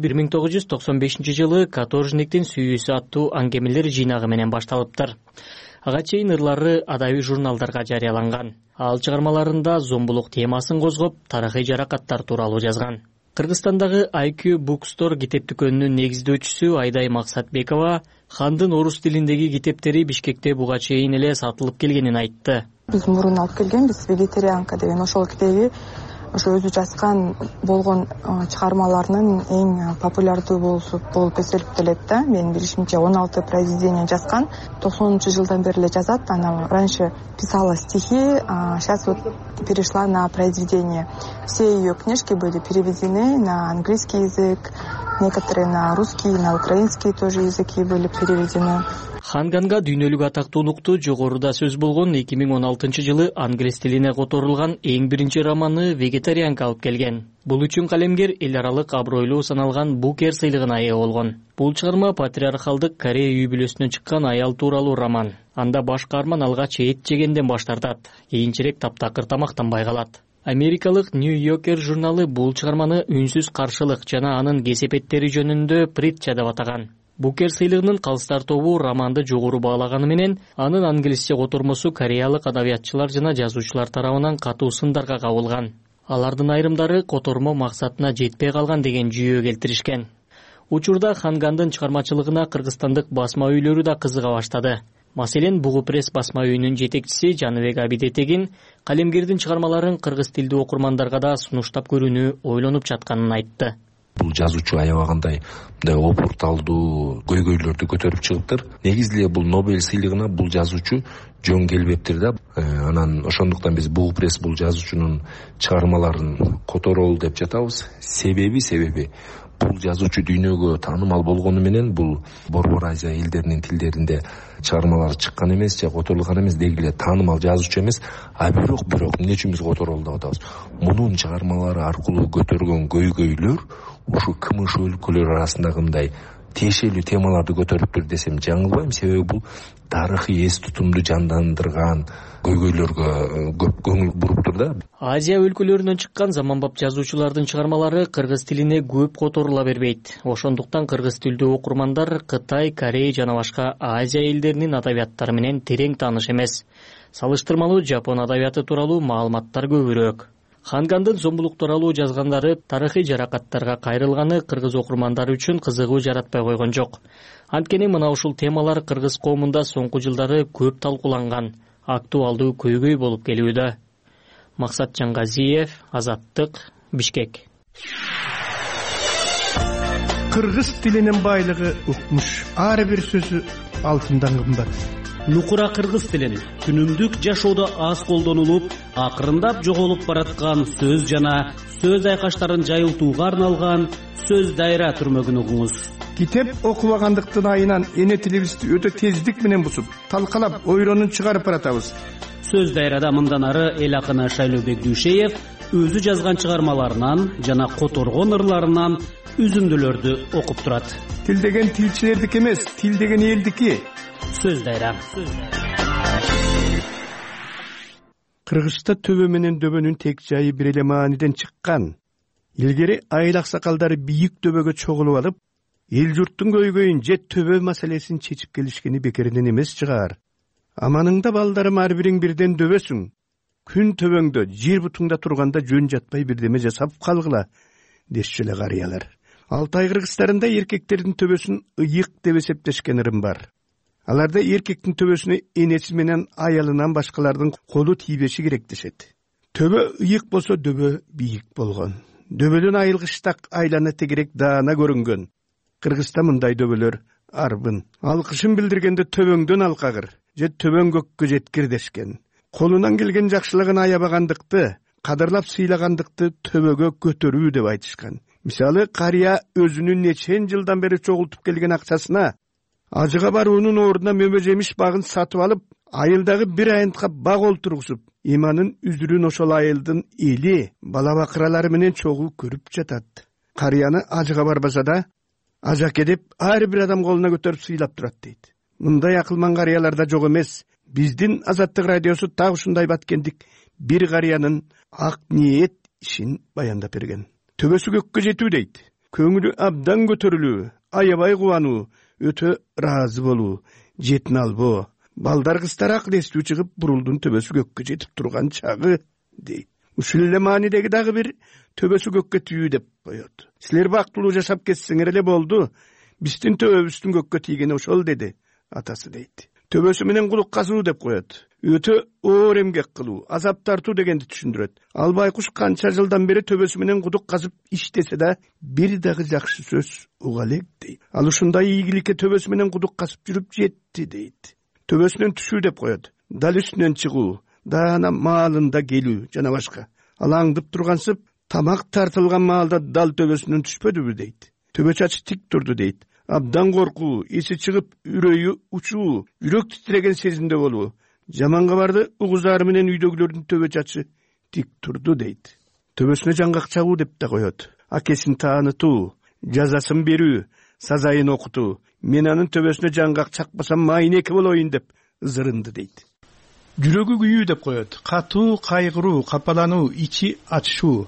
1995 жылы «Каторжниктин сүйүүсү» аттуу аңгемелер жыйнагы менен башталыптыр. Ага чейин ырлары адабий журналдарга жарыяланган. Ал чыгармаларында зомбулук темасын козгоп, тарыхый жаракаттар тууралуу жазган. Кыргызстандагы IQ Bookstore китеп дүкөнүнүн негиздөөчүсү Айдай Максатбекова Хандын орус тилиндеги китептери Бишкекте буга чейин эле сатылып келгенин айтты. Биз мурун алып келгенбиз «Вегетарианка» деген ошол китеби ошо өзү жазган болгон чыгармаларынын эң популярдуу болуп эсептелет элек да. Менин билишимче 16 произведение жазган. 90-жылдан бери эле жазат. Она раньше писала стихи, а сейчас вот перешла на произведения. Все ее книжки были переведены на английский язык, некоторые на русский, на украинский тоже языки были переведены. Хан Ганга дүйнөлүк атактуулукту жогоруда сөз болгон 2016 жылы англис тилине которулган эң биринчи романы «Вегетарианка» алып келген. Бул үчүн калемгер эл аралык абройлуу саналган Букер сыйлыгына ээ болгон. Бул чыгарма патриархалдык Корея үй бүлөсүнөн чыккан аял тууралуу роман. Анда баш каарман алгач эт жегенден баш тартат, кийинчерээк таптакыр тамактанбай калат. Америкалык New Yorker журналы бул чыгарманы үнсүз каршылык жана анын кесепеттери жөнүндө притча деп атаган. Букер сыйлыгынын калыстар тобу романды жогору баалаганы менен, анын англисче котормосу кореялык адабиятчылар жана жазуучулар тарабынан катуу сындарга кабылган. Алардын айрымдары котормо максатына жетпей калган деген жүйө келтиришкен. Учурда Хан Гандын чыгармачылыгына кыргызстандык басма үйлөрү да кызыга баштады. Маселен, Бугу пресс басма үйүнүн жетекчиси Жаныбек Абидетегин калемгердин чыгармаларын кыргыз тилдүү окурмандарга да сунуштап көрүүнү ойлонуп жатканын айтты. Бул жазуучу аябагандай мындай опурталдуу көйгөйлөрдү көтөрүп чыгыптыр. Негизи эле бул Нобель сыйлыгына бул жазуучу жөн келбептир да. Анан ошондуктан биз Бугу пресс бул жазуучунун чыгармаларын которолу деп жатабыз. Себеби бул жазуучу дүйнөгө таанымал болгону менен бул Борбор Азия элдеринин тилдеринде чыгармалары чыккан эмес же которулган эмес, деги эле таанымал жазуучу эмес. Бирок эмне үчүн биз которолу деп атабыз? Мунун чыгармалары аркылуу көтөргөн көйгөйлөр ушу кымыш өлкөлөр арасындагы мындай тиешелүү темаларды көтөрүптүр десем жаңылбайм. Себеби бул тарыхый эс тутумду жандандырган көйгөйлөргө көп көңүл буруптур да. Азия өлкөлөрүнөн чыккан заманбап жазуучулардын чыгармалары кыргыз тилине көп которула бербейт. Ошондуктан кыргыз тилдүү окурмандар Кытай, Корея жана башка Азия элдеринин адабияттары менен терең тааныш эмес. Салыштырмалуу жапон адабияты тууралуу маалыматтар көбүрөөк. Хан Гандын зомбулук тууралуу жазгандары тарыхый жаракаттарга кайрылганы кыргыз окурмандары үчүн кызыгуу жаратпай койгон жок. Анткени мына ушул темалар кыргыз коомунда соңку жылдары көп талкууланган, актуалдуу көйгөй болуп келүүдө. Максат Жаңгазиев, Азаттык, Бишкек. кыргыз тилинин байлыгы укмуш, ар бир сөзү алтындан кымбат. Нукура кыргыз тилин күнүмдүк жашоодо аз колдонулуп, акырындап жоголуп бараткан сөз жана сөз айкаштарын жайылтууга арналган сөз дайра түрмөгүн угуңуз. Китеп окубагандыктын айынан эне тилибизди өтө тездик менен бусуп, талкалап, ойронун чыгарып баратабыз. Сөз дайрада мындан ары эл акыны Шайлообек Дүйшеев өзү жазган чыгармаларынан жана которгон ырларынан үзүндүлөрдү окуп турат. Тил деген тилчилердики эмес, тил деген элдики. Сөз дайра. Кыргызча төбө менен дөбөнүн тек жайы бир эле мааниден чыккан. Илгери айыл аксакалдары бийик төбөгө чогулуп алып, эл журттун көйгөйүн же төбө маселесин чечип келишкени бекеринен эмес чыгар. Аманыңда балдарым ар бириң бирден дөбөсүң. Күн төбөңдө, жер бутуңда турганда жөн жатпай бирдеме жасап калгыла, дешчү эле карыялар. Алтай кыргыздарында эркектердин төбөсүн ыйык деп эсептешкен ырым бар. Аларда эркектин төбөсүнө энеси менен аялынан башкалардын колу тийбеши керек дешет. Төбө ыйык болсо дөбө бийик болгон. Дөбөдөн айылгыштак айлана тегерек даана көрүнгөн. Кыргызда мындай дөбөлөр арбын. Алкышын билдиргенде төбөңдөн алкагыр, же төбөң көккө жеткир дешкен. Колунан келген жакшылыгын аябагандыкты, кадырлап сыйлагандыкты төбөгө көтөрүү деп айтышкан. Мисалы, карыя өзүнүн нечен жылдан бери чогултуп келген акчасына ажыга баруунун ордуна мөмө жемиш багын сатып алып, айылдагы бир айынтка баг олтургузуп, иманын үзүрүн ошол айылдын эли, бала бакыралары менен чогуу көрүп жатат. Карыяны ажыга барбаса да, ажаке деп ар бир адам колуна көтөрүп сыйлап турат дейт. Мындай акылман карыяларда жок эмес. Биздин Азаттык радиосу так ушундай баткендик бир карыянын ак ниет ишин баяндап берген. Төбөсү көккө жетүү дейт. Көңүлү абдан көтөрүлүү, аябай кубануу, өтө ыраазы болуу, жетин албоо. Балдар кыздар акыл эстүү чыгып, бурулдун төбөсү көккө жетип турган чагы дейт. Ушул эле маанидеги дагы бир төбөсү көккө тийүү деп коет. Силер бактылуу жашап кетсеңер эле болду. Биздин төбөбүздүн көккө тийгени ошол деди атасы дейт. Төбөсү менен кулук казуу деп коет. Өтө оор эмгек кылуу, азап тартуу дегенди түшүндүрөт. Ал байкуш канча жылдан бери төбөсү менен кудук казып иштесе да бир дагы жакшы сөз уга элек дейт. Ал ушундай ийгиликке төбөсү менен кудук казып жүрүп жетти дейт. Төбөсүнөн түшүү деп коет. Дал үстүнөн чыгуу, даана маалында келүү жана башка. Ал аңдып тургансып, тамак тартылган маалда дал төбөсүнөн түшпөдүбү дейт. Төбө чачы тик турду дейт. Абдан коркуу, эси чыгып, үрөйү учуу, жүрөк титреген сезимде болуу. Жаман кабарды угузары менен үйдөгүлөрдүн төбө чачы тик турду дейт. Төбөсүнө жаңгак чагуу деп да коет. Акесин таанытуу, жазасын берүү, сазайын окутуу. Мен анын төбөсүнө жаңгак чакпасам майнеке болоюн деп ызырынды дейт. Жүрөгү күйүү деп коет. Катуу, кайгыруу, капалануу, ичи ачышуу.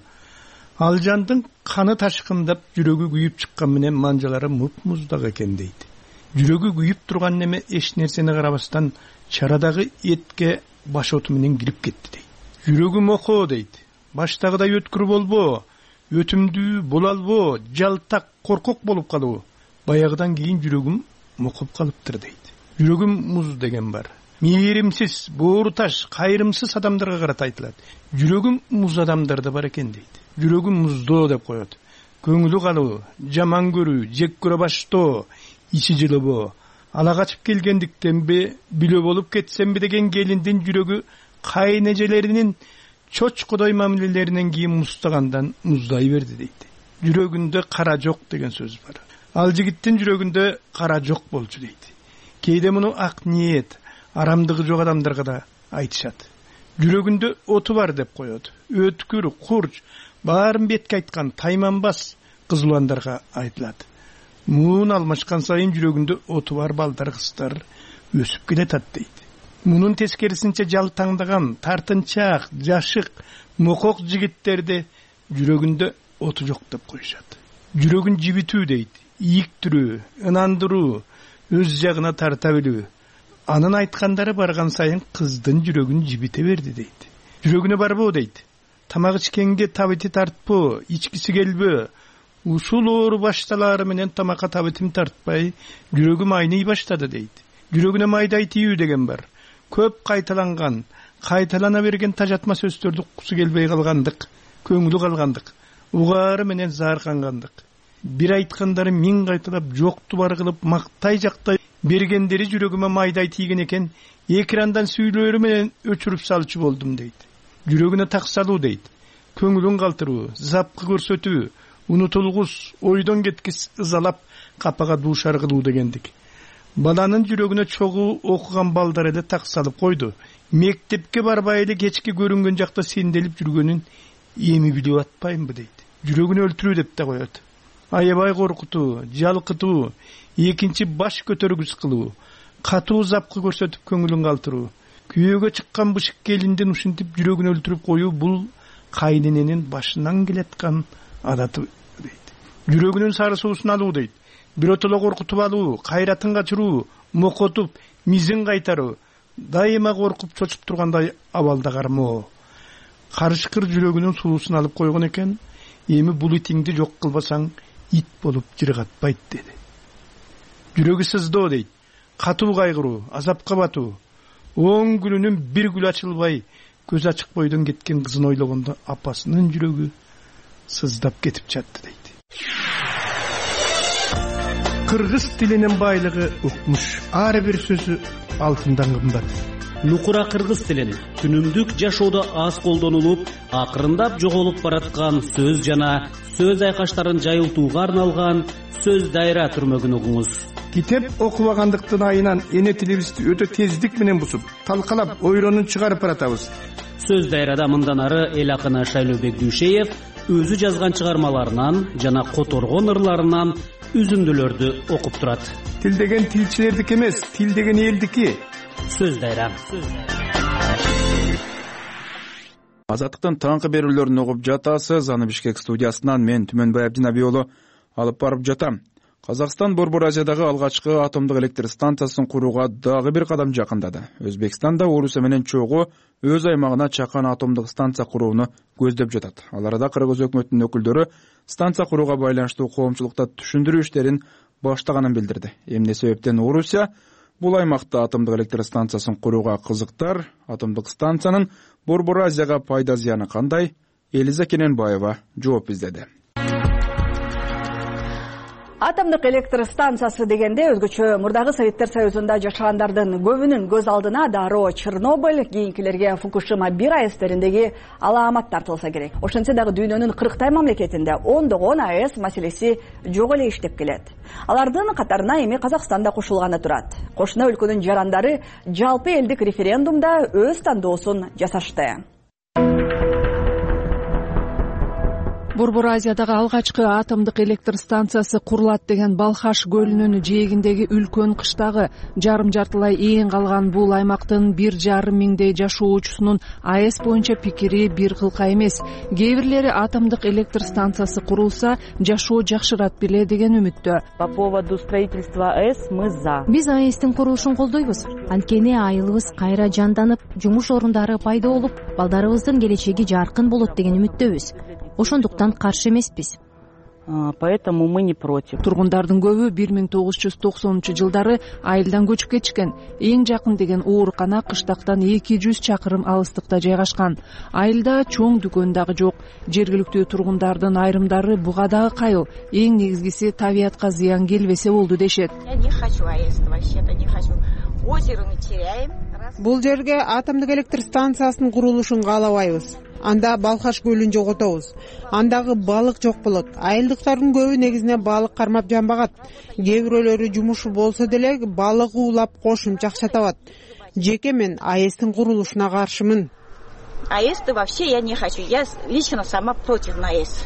Ал жандын каны ташкындап жүрөгү күйүп чыккан менен манжалары муп-муздак экен дейт. Жүрөгү күйүп турган неме эч нерсени карабастан чарадагы этке баш оту менен кирип кетти дейт. Жүрөгүм окоо дейт. Баштагыдай өткүр болбоо, өтүмдүү боло албоо, жалтак, коркок болуп калуу. Баягыдан кийин жүрөгүм мокуп калыптыр дейт. Жүрөгүм муз деген бар. Мээримсиз, боору таш, кайрымсыз адамдарга карата айтылат. Жүрөгүм муз адамдарда бар экен дейт. Жүрөгүм муздоо деп коет. Көңүлү калуу, жаман көрүү, жек көрө баштоо, ичи жылыбоо. Ала качып келгендиктенби, билө болуп кетсемби деген келиндин жүрөгү кайнежелеринин чочкодой мамилелеринен кийин муздагандан муздай берди дейт. Жүрөгүндө кара жок деген сөз бар. Ал жигиттин жүрөгүндө кара жок болчу дейт. Кээде муну ак ниет, арамдыгы жок адамдарга да айтышат. Жүрөгүндө оту бар деп коет. Өткүр, курч, баарын бетке айткан тайманбас кызыландарга айтылат. Муун алмашкан сайын жүрөгүндө оту бар балдар кыздар өсүп келатат дейт. Мунун тескерисинче жалтаңдаган, тартынчаак, жашык, мокок жигиттерди жүрөгүндө оту жок деп коюшат. Жүрөгүн жибитүү дейт. Ийиктирүү, ынандыруу, өз жагына тарта билүү. Анын айткандары барган сайын кыздын жүрөгүн жибите берди дейт. Жүрөгүнө барбоо дейт. Тамак ичкенге табити тартпоо, ичкиси келбөө. Ушул оору башталары менен тамакка табитим тартпай, жүрөгүм айный баштады дейт. Жүрөгүнө майдай тийүү деген бар. Көп кайталанган, кайталана берген тажатма сөздөрдү уккусу келбей калгандык, көңүлү калгандык, угаары менен зааркангандык. бир айткандары миң кайталап жокту бар кылып мактай жактай бергендери жүрөгүмө майдай тийген экен. Экрандан сүйлөрү менен өчүрүп салчу болдум дейт. Жүрөгүнө так салуу дейт. Көңүлүн калтыруу, запкы көрсөтүү, унутулгус, ойдон кеткис ызалап капага дуушар кылуу дегендик. Баланын жүрөгүнө чогуу окуган балдар эле так салып койду. Мектепке барбай эле кечки көрүнгөн жакта сенделип жүргөнүн эми билип атпаймынбы дейт. Жүрөгүн өлтүрүү деп да коет. Аябай коркутуу, жалкытуу, экинчи баш көтөргүс кылуу, катуу запкы көрсөтүп көңүлүн калтыруу, күйөөгө чыккан бышык келиндин ушинтип жүрөгүн өлтүрүп коюу бул кайнененин башынан келаткан адаты дейт. Жүрөгүнүн сары суусун алуу дейт. Биротоло коркутуп алуу, кайратын качыруу, мокотуп, мизин кайтаруу, дайыма коркуп чочуп тургандай абалда кармоо. Карышкыр жүрөгүнүн суусун алып койгон экен. Эми бул итиңди жок кылбасаң ит болуп жыргатпайт деди. Жүрөгү сыздоо дейт. Катуу кайгыруу, азапка батуу. Оң күнүнүн бир гүл ачылбай, көз ачык бойдон кеткен кызын ойлогондо апасынын жүрөгү сыздап кетип жатты дейт. Кыргыз тилинин байлыгы укмуш. Ар бир сөзү алтындан кымбат. Нукура кыргыз тилин күнүмдүк жашоодо аз колдонулуп, акырындап жоголуп бараткан сөз жана сөз айкаштарын жайылтууга арналган сөз дайра түрмөгүн угуңуз. Китеп окубагандыктын айынан эне тилибизди өтө тездик менен бусуп, талкалап, ойронун чыгарып баратабыз. Сөз дайрада мындан ары эл акыны Шайлообек Дүйшеев өзү жазган чыгармаларынан жана которгон ырларынан үзүндүлөрдү окуп турат. Тил деген тилчилердики эмес, тил деген элдики. Сөз дайра. Азаттыктын таңкы берүүлөрүн угуп жатасыз. Аны Бишкек студиясынан мен Түмөнбай Абдинабий уулу алып барып жатам. Казакстан Борбор Азиядагы алгачкы атомдук электр станциясын курууга дагы бир кадам жакындады. Өзбекстан да Орусия менен чогуу өз аймагына чакан атомдук станция курууну көздөп жатат. Ал арада Кыргыз өкмөтүнүн өкүлдөрү станция курууга байланыштуу коомчулукта түшүндүрүү иштерин баштаганын билдирди. Эмне себептен Орусия бул аймакта атомдук электр станциясын курууга кызыктар? Атомдук станциянын Борбор Азияга пайда зыяны кандай? Элиза Кененбаева жооп издеди. Атомдук электр станциясы дегенде өзгөчө мурдагы Советтер Союзунда жашагандардын көбүнүн көз алдына дароо Чернобыль, кийинкилерге Фукушима 1 АЭСтериндеги алаамат тартылса керек. Ошентсе дагы дүйнөнүн 40 мамлекетинде ондогон АЭС маселеси жок эле иштеп келет. Алардын катарына эми Казакстан да кошулганы турат. Кошуна өлкөнүн жарандары жалпы элдик референдумда өз тандоосун жасашты. Борбор Азиядагы алгачкы атомдук электр станциясы курулат деген Балхаш көлүнүн жээгиндеги үлкөн кыштагы жарым-жартылай ээн калган бул аймактын 1,5 миңдей жашоочусунун АЭС боюнча пикири бир кылка эмес. Кээ бирлери атомдук электр станциясы курулса жашоо жакшырат беле деген үмүттө. По поводу строительства АЭС мы за. Биз АЭСтин курулушун колдойбуз. Анткени айылыбыз кайра жанданып, жумуш орундары пайда болуп, балдарыбыздын келечеги жаркын болот деген үмүттөбүз. Ошондуктан каршы эмеспиз. Поэтому мы не против. Тургундардын көбү 1990-жылдары айылдан көчүп кетишкен. Эң жакын деген оорукана кыштактан 200 чакырым алыстыкта жайгашкан. Айылда чоң дүкөн дагы жок. Жергиликтүү тургундардын айрымдары буга дагы кайыл. Эң негизгиси табиятка зыян келбесе болду дешет. Я не хочу АЭС, вообще-то не хочу. Озеро мы теряем. Бул жерге атомдук электр станциясынын курулушун каалабайбыз. Анда Балхаш көлүн жоготобуз. Андагы балык жок болот. Айылдыктардын көбү негизинен балык кармап жанбагат. Кээ бирөөлөрү жумушу болсо деле балык уулап кошумча акча табат. Жеке мен АЭСтин курулушуна каршымын. АЭС-то вообще я не хочу. Я лично сама против АЭС.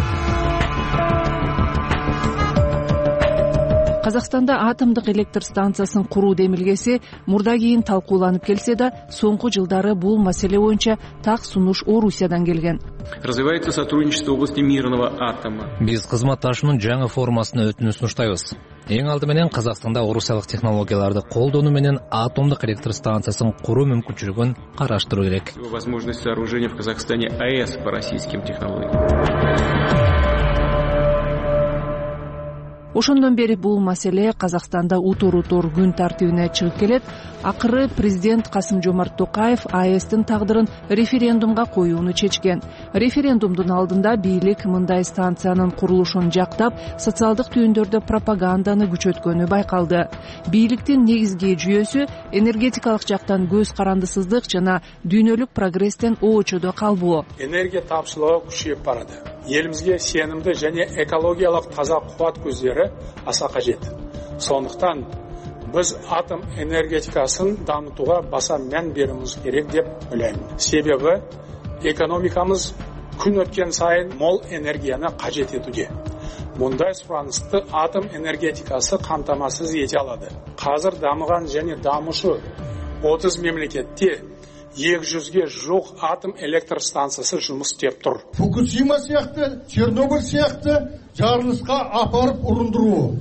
Казакстанда атомдук электр станциясын куруу демилгеси мурда кийин талкууланып келсе да, соңку жылдары бул маселе боюнча так сунуш Орусиядан келген. Развивается сотрудничество в области мирного атома. Биз кызматташуунун жаңы формасына өтүүнү сунуштайбыз. Эң алды менен Казакстанда орусиялык технологияларды колдонуу менен атомдук электр станциясын куруу мүмкүнчүлүгүн караштыруу керек. Возможность сооружения в Казахстане АЭС по российским технологиям. Ошондон бери бул маселе Казакстанда утур күн тартибине чыгып келет. Акыры президент Касым-Жомарт Токаев АЭСтин тагдырын референдумга коюуну чечкен. Референдумдун алдында бийлик мындай станциянын курулушун жактап, социалдык түйүндөрдө пропаганданы күчөткөнү байкалды. Бийликтин негизги жүйөсү энергетикалык жактан көз карандысыздык жана дүйнөлүк прогресстен оочодо калбоо. Энергия тапшылыгы күчөйүп барады. Элибизге сенімді және экологиялық таза қуат көздері аса қажет. Сондықтан біз атом энергетикасын дамытуға баса мән беруіміз керек деп ойлаймын. Себебі экономикамыз күн өткен сайын мол энергияны қажет етуде. Мұндай сұранысты атом энергетикасы қамтамасыз ете алады. Қазір дамыған және дамушы 30 мемлекетте 200-ге жоқ атом электр станциясы жұмыс істеп тұр. Фукусима сияқты, Чернобыль сияқты жарылысқа апарып ұрындыруы.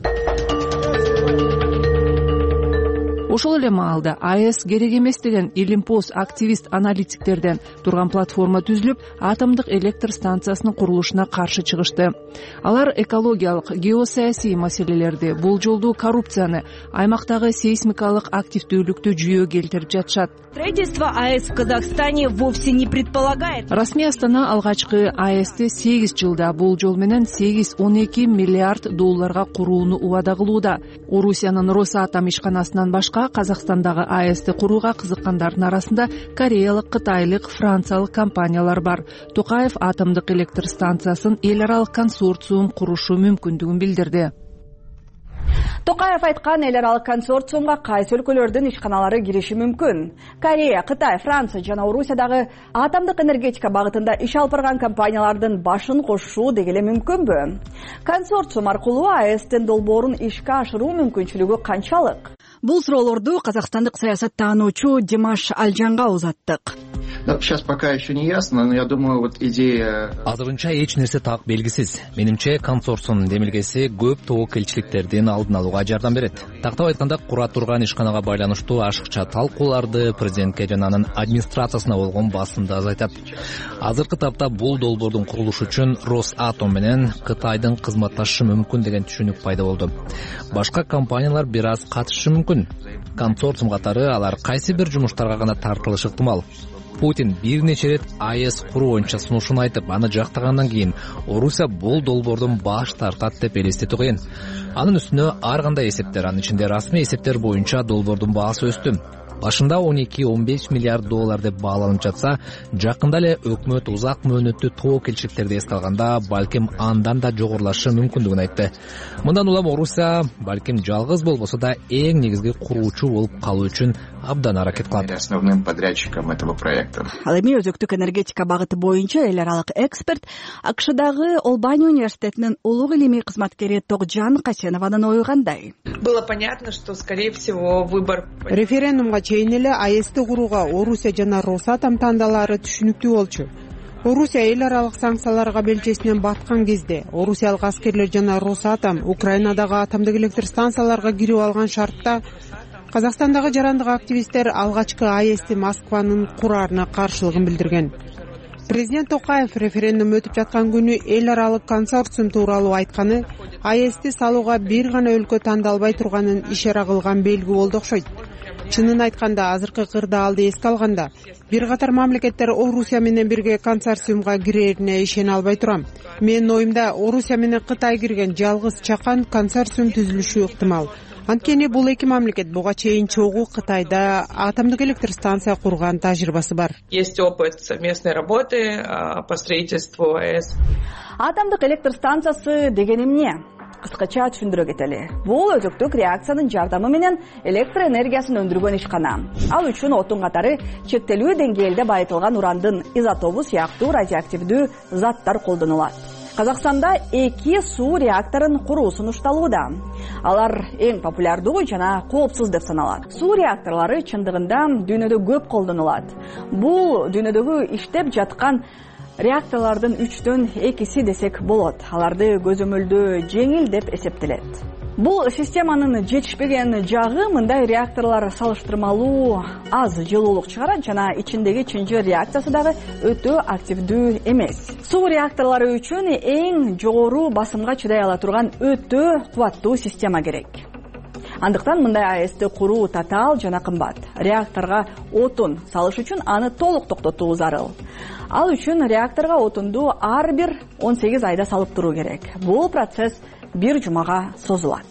Ошол эле маалда АЭС керек эмес деген илимпоз активист аналитиктерден турган платформа түзүлүп, атомдук электр станциясынын курулушуна каршы чыгышты. Алар экологиялык, геосаясий маселелерди, болжолдуу коррупцияны, аймактагы сейсмикалык активдүүлүктү жүйө келтирип жатышат. Строительство АЭС в Казахстане вовсе не предполагает. Расмий Астана алгачкы АЭСти 8 жылда болжол менен 8-12 миллиард долларга курууну убада кылууда. Орусиянын Росатом ишканасынан башка Казакстандагы АЭСти курууга кызыккандардын арасында кореялык, кытайлык, франциялык компаниялар бар. Токаев атомдук электр станциясын эл аралык консорциум курушу мүмкүндүгүн билдирди. Токаев айткан эл аралык консорциумга кайсы өлкөлөрдүн ишканалары кириши мүмкүн. Корея, Кытай, Франция жана Орусиядагы атомдук энергетика багытында иш алып барган компаниялардын башын кошуу дегеле мүмкүнбү? Консорциум аркылуу АЭСтин долбоорун ишке ашыруу мүмкүнчүлүгү канчалык? Бул суроолорду казакстандык саясаттануучу Димаш Алжанга узаттык. Сейчас пока еще не ясно, но я думаю, вот идея... Азырынча эч нерсе так белгисиз. Менимче консорциум демилгеси көп тобокелчиликтердин алдын алууга жардам берет. Тактап айтканда, кура турган ишканага байланыштуу ашыкча талкууларды президентке жана анын администрациясына болгон басымды азайтат. Азыркы тапта бул долбоордун курулушу үчүн Росатом менен Кытайдын кызматташышы мүмкүн деген түшүнүк пайда болду. Башка компаниялар бир аз катышышы мүмкүн. Консорциум катары алар кайсы бир жумуштарга гана тартылышы ыктымал. Путин бир нече рет АЭС куруу боюнча сунушун айтып, аны жактагандан кийин Орусия бул долбоордон баш тартат деп элестетүү кыйын. Анын үстүнө ар кандай эсептер, анын ичинде расмий эсептер боюнча долбоордун баасы өстү. Башында 12-15 миллиард доллар деп бааланып жатса, жакында эле өкмөт узак мөөнөттүү тобокелчиликтерди эске алганда, балким андан да жогорулашы мүмкүндүгүн айтты. Мындан улам Орусия балким жалгыз болбосо да эң негизги куруучу болуп калуу үчүн абдан аракет кылат. Основным подрядчиком этого проекта. Ал эми өзөктүк энергетика багыты боюнча эл аралык эксперт АКШдагы Олбани университетинин улуг илимий кызматкери Токжан Касенованын ою кандай? Было понятно, что, скорее всего, выбор... Референдумга чейин эле АЭСти курууга Орусия жана Росатом тандалары түшүнүктүү болчу. Орусия эл аралык санкцияларга белчесинен баткан кезде орусиялык аскерлер жана Росатом Украинадагы атомдук электр станцияларга кирип алган шартта Казакстандагы жарандык активисттер алгачкы АЭСти Москванын кураарына каршылыгын билдирген. Президент Токаев референдум өтүп жаткан күнү эл аралык консорциум тууралуу айтканы АЭСти салууга бир гана өлкө тандалбай турганын ишара кылган белги болду окшойт. Чынын айтканда, азыркы кырдаалды эске алганда, бир катар мамлекеттер Орусия менен бирге консорциумга кирерине ишене албай турам. Менин оюмда Орусия менен Кытай кирген жалгыз чакан консорциум түзүлүшү ыктымал. Анткени бул эки мамлекет буга чейин чогуу Кытайда атомдук электр станция курган тажрыйбасы бар. Есть опыт совместной работы по строительству АЭС. Атомдук электр станциясы деген эмне? Кыскача түшүндүрө кетели. Бул өзөктүк реакциянын жардамы менен электр энергиясын өндүргөн ишкана. Ал үчүн отун катары чектелүү деңгээлде байытылган урандын изотобу сыяктуу радиоактивдүү заттар колдонулат. Казакстанда 2 суу реакторун куруу сунушталууда. Алар эң популярдуу жана коопсуз деп саналат. Суу реакторлору чындыгында дүйнөдө көп колдонулат. Бул дүйнөдөгү иштеп жаткан реакторлордун 3-төн 2-си десек болот. Аларды көзөмөлдөө жеңил деп эсептелет. Бул системанын жетишпеген жагы мындай реакторлор салыштырмалуу аз жылуулук чыгарат жана ичиндеги чынжыр реакциясы дагы өтө активдүү эмес. Суу реакторлору үчүн эң жогору басымга чыдай ала турган өтө кубаттуу система керек. Андыктан мындай АЭСти куруу татаал жана кымбат. Реакторго отун салыш үчүн аны толук токтотуу зарыл. Ал үчүн реакторго отунду ар бир 18 айда салып туруу керек. Бул процесс бир жумага созулат.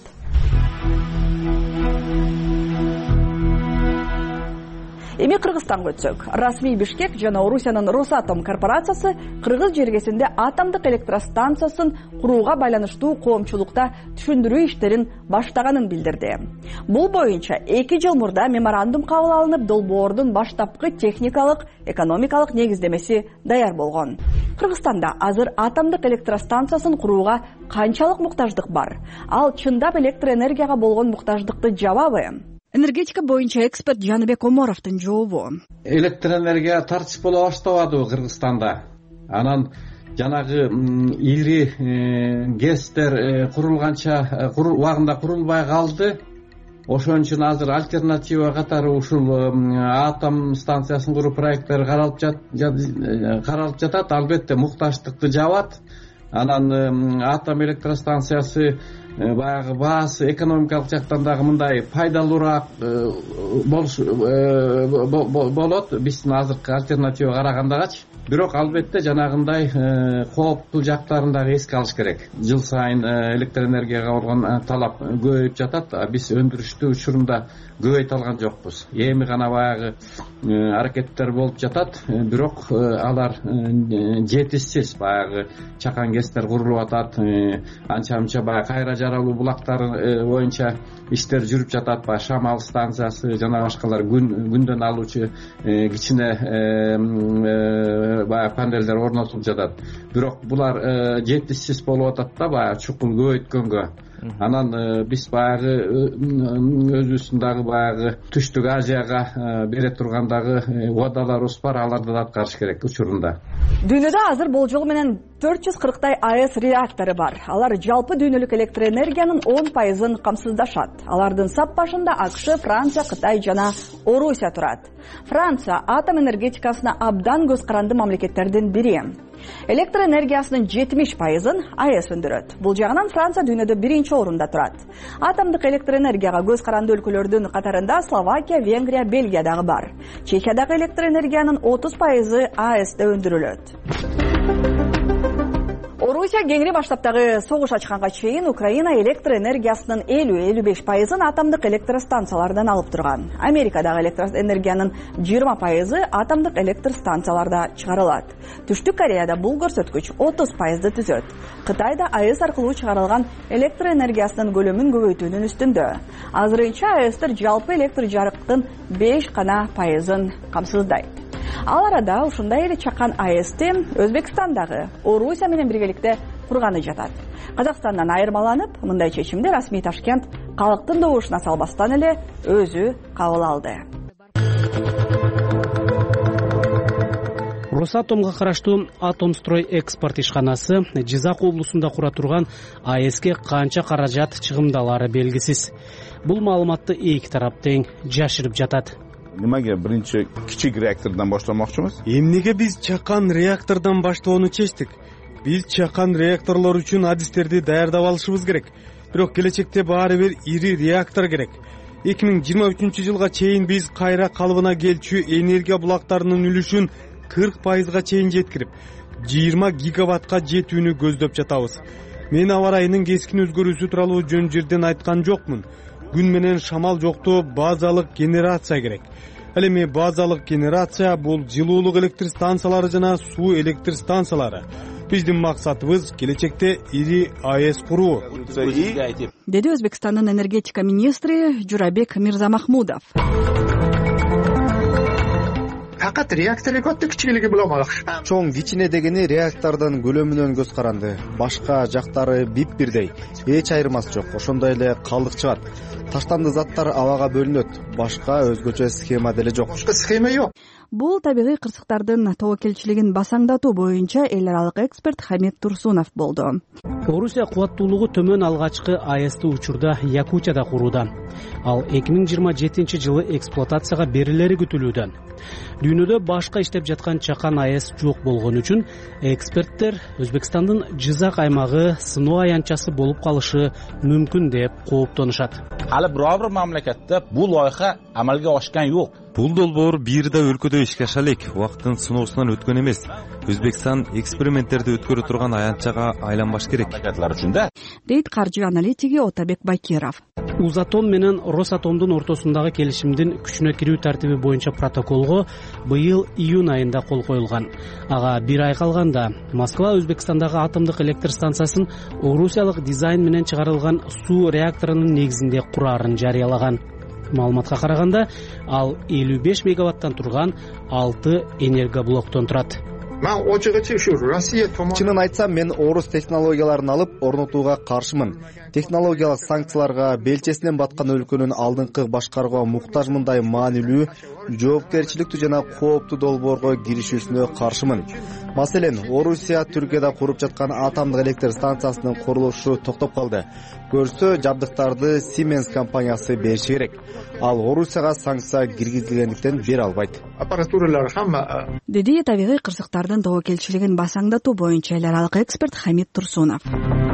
Эми Кыргызстанга өтсөк. Расмий Бишкек жана Орусиянын Росатом корпорациясы Кыргыз жергесинде атомдук электростанциясын курууга байланыштуу коомчулукта түшүндүрүү иштерин баштаганын билдирди. Бул боюнча 2 жыл мурда меморандум кабыл алынып, долбоордун баштапкы техникалык, экономикалык негиздемеси даяр болгон. Кыргызстанда азыр атомдук электростанциясын курууга канчалык муктаждык бар? Ал чындап электроэнергияга болгон муктаждыкты жабабы? Энергетика боюнча эксперт Жаныбек Омаровдун жообу. Электроэнергия тартиш боло баштабады Кыргызстанда. Анан жанагы ири ГЭСтер курулганча убагында курулбай калды. Ошон үчүн азыр альтернатива катары ушул атом станциясын куруу проекттери каралып жатат. Албетте муктаждыкты жабат. Анан атом электростанциясы баягы баасы экономикалык жактан дагы мындай пайдалуураак болот биздин азыркы альтернатива карагандагачы. Бирок албетте жанагындай кооптуу жактарын дагы эске алыш керек. Жыл сайын электроэнергияга болгон талап көбөйүп жатат. Биз өндүрүштү учурунда көбөйтө алган жокпуз. Эми гана баягы аракеттер болуп жатат. Бирок алар жетишсиз. Баягы чакан ГЭСтер курулуп атат. Анча-мынча баягы кайра жаралуу булактары боюнча иштер жүрүп жатат. Баягы Шамал станциясы жана башкалар күндөн алуучу кичине баягы панелдер орнотулуп жатат. Бирок булар жетишсиз болуп атат да баягы чукул көбөйткөнгө. Анан биз баягы өзүбүздүн дагы баягы Түштүк Азияга бере тургандагы убадаларыбыз бар, аларды да аткарыш керек учурунда. Дүйнөдө азыр болжол менен 440 АЭС реактору бар. Алар жалпы дүйнөлүк электроэнергиянын 10% камсыздашат. Алардын сап башында АКШ, Франция, Кытай жана Орусия турат. Франция атом энергетикасына абдан көз каранды мамлекеттердин бири. Электроэнергиясынын 70%-ын АЭС өндүрөт. Бул жагынан Франция дүйнөдө биринчи орунда турат. Атомдук электроэнергияга көз каранды өлкөлөрдүн катарында Словакия, Венгрия, Бельгия дагы бар. Чехиядагы электроэнергиянын 30% АЭСте өндүрүлөт. Орусия кеңири баштаптагы согуш ачканга чейин Украина электроэнергиясынын 50-55%-ын атомдук электростанциялардан алып турган. Америкадагы электроэнергиянын 20%-ы атомдук электростанцияларда чыгарылат. Түштүк Кореяда бул көрсөткүч 30%-ды түзөт. Кытайда АЭС аркылуу чыгарылган электроэнергиясынын көлөмүн көбөйтүүнүн үстүндө. Азырынча АЭСтер жалпы электр жарыктын 5% камсыздайт. Ал арада ушундай эле чакан АЭСти Өзбекстандагы Орусия менен биргеликте курганы жатат. Казакстандан айырмаланып, мындай чечимди расмий Ташкент калктын добушуна салбастан эле өзү кабыл алды. Росатомго караштуу Атомстрой экспорт ишканасы Жизак облусунда кура турган АЭСке канча каражат чыгымдалары белгисиз. Бул маалыматты эки тарап тең жашырып жатат. Немеге биринчи кичик реактордон баштамакчыбыз? Эмнеге биз чакан реактордон баштоону чечтик? Биз чакан реакторлор үчүн адистерди даярдап алышыбыз керек. Бирок келечекте баары бир ири реактор керек. 2023-жылга чейин биз кайра калыбына келчү энергия булактарынын үлүшүн 40%-га чейин жеткирип, 20 гигаваттка жетүүнү көздөп жатабыз. Мен аба ырайынын кескин өзгөрүүсү тууралуу жөн жерден айткан жокмун. Күн менен шамал жоктоо базалык генерация керек. Ал эми базалык генерация бул жылуулук электр станциялары жана суу электр станциялары. Биздин максатыбыз келечекте ири АЭС куруу. Деди Өзбекстандын энергетика министри Журабек Мирзамахмудов. Факат реакторго өтө кичигэлиги буламак. Чоң кичине дегени реактордун көлөмүнөн көз каранды. Башка жактары бип бирдей. Эч айырмасы жок. Ошондой эле калдык чыгат. таштанды заттар абага бөлүнөт. Башка өзгөчө схема деле жок. Башка схема жок. Бул табигый кырсыктардын тобокелчилигин басаңдатуу боюнча эл аралык эксперт Хамит Турсунов болду. Орусия кубаттуулугу төмөн алгачкы АЭСти учурда Якутияда курууда. Ал 2027 жылы эксплуатацияга берилери күтүлүүдө. Дүйнөдө башка иштеп жаткан чакан АЭС жок болгон үчүн эксперттер Өзбекстандын Жизак аймагы сыноо аянтчасы болуп калышы мүмкүн деп кооптонушат. Али biror bir mamlakatda bu loyiha amalga oshgan yo'q. Бул долбоор бир да өлкөдө ишке аша элек, убакыттын сыноосунан өткөн эмес. Өзбекстан эксперименттерди өткөрө турган аянтчага айланбаш керек. Дейт каржы аналитиги Отабек Байкеров. Узатом менен Росатомдун ортосундагы келишимдин күчүнө кирүү тартиби боюнча протоколго быйыл июнь айында кол коюлган. Ага бир ай калганда Москва Өзбекстандагы атомдук электр станциясын орусиялык дизайн менен чыгарылган суу реакторунун негизинде курарын жарыялаган. Маалыматка караганда, ал 55 мегаваттан турган 6 энергоблоктон турат. Чынын айтсам, мен орус технологияларын алып орнотууга каршымын. Технологиялык санкцияларга белчесинен баткан өлкөнүн алдыңкы башкарууга муктажмындай маанилүү, жоопкерчиликтүү жана кооптуу долбоорго киришүүсүнө каршымын. Маселен, Орусия Түркияда куруп жаткан атомдук электр станциясынын курулушу токтоп калды. Көрсө, жабдыктарды Siemens компаниясы бериши керек. Ал Орусияга санкция киргизилгендиктен бере албайт. Аппаратуралар хамма деди табигый кырсыктардын тобокелчилигин басаңдатуу боюнча эл аралык эксперт Хамит Турсунов.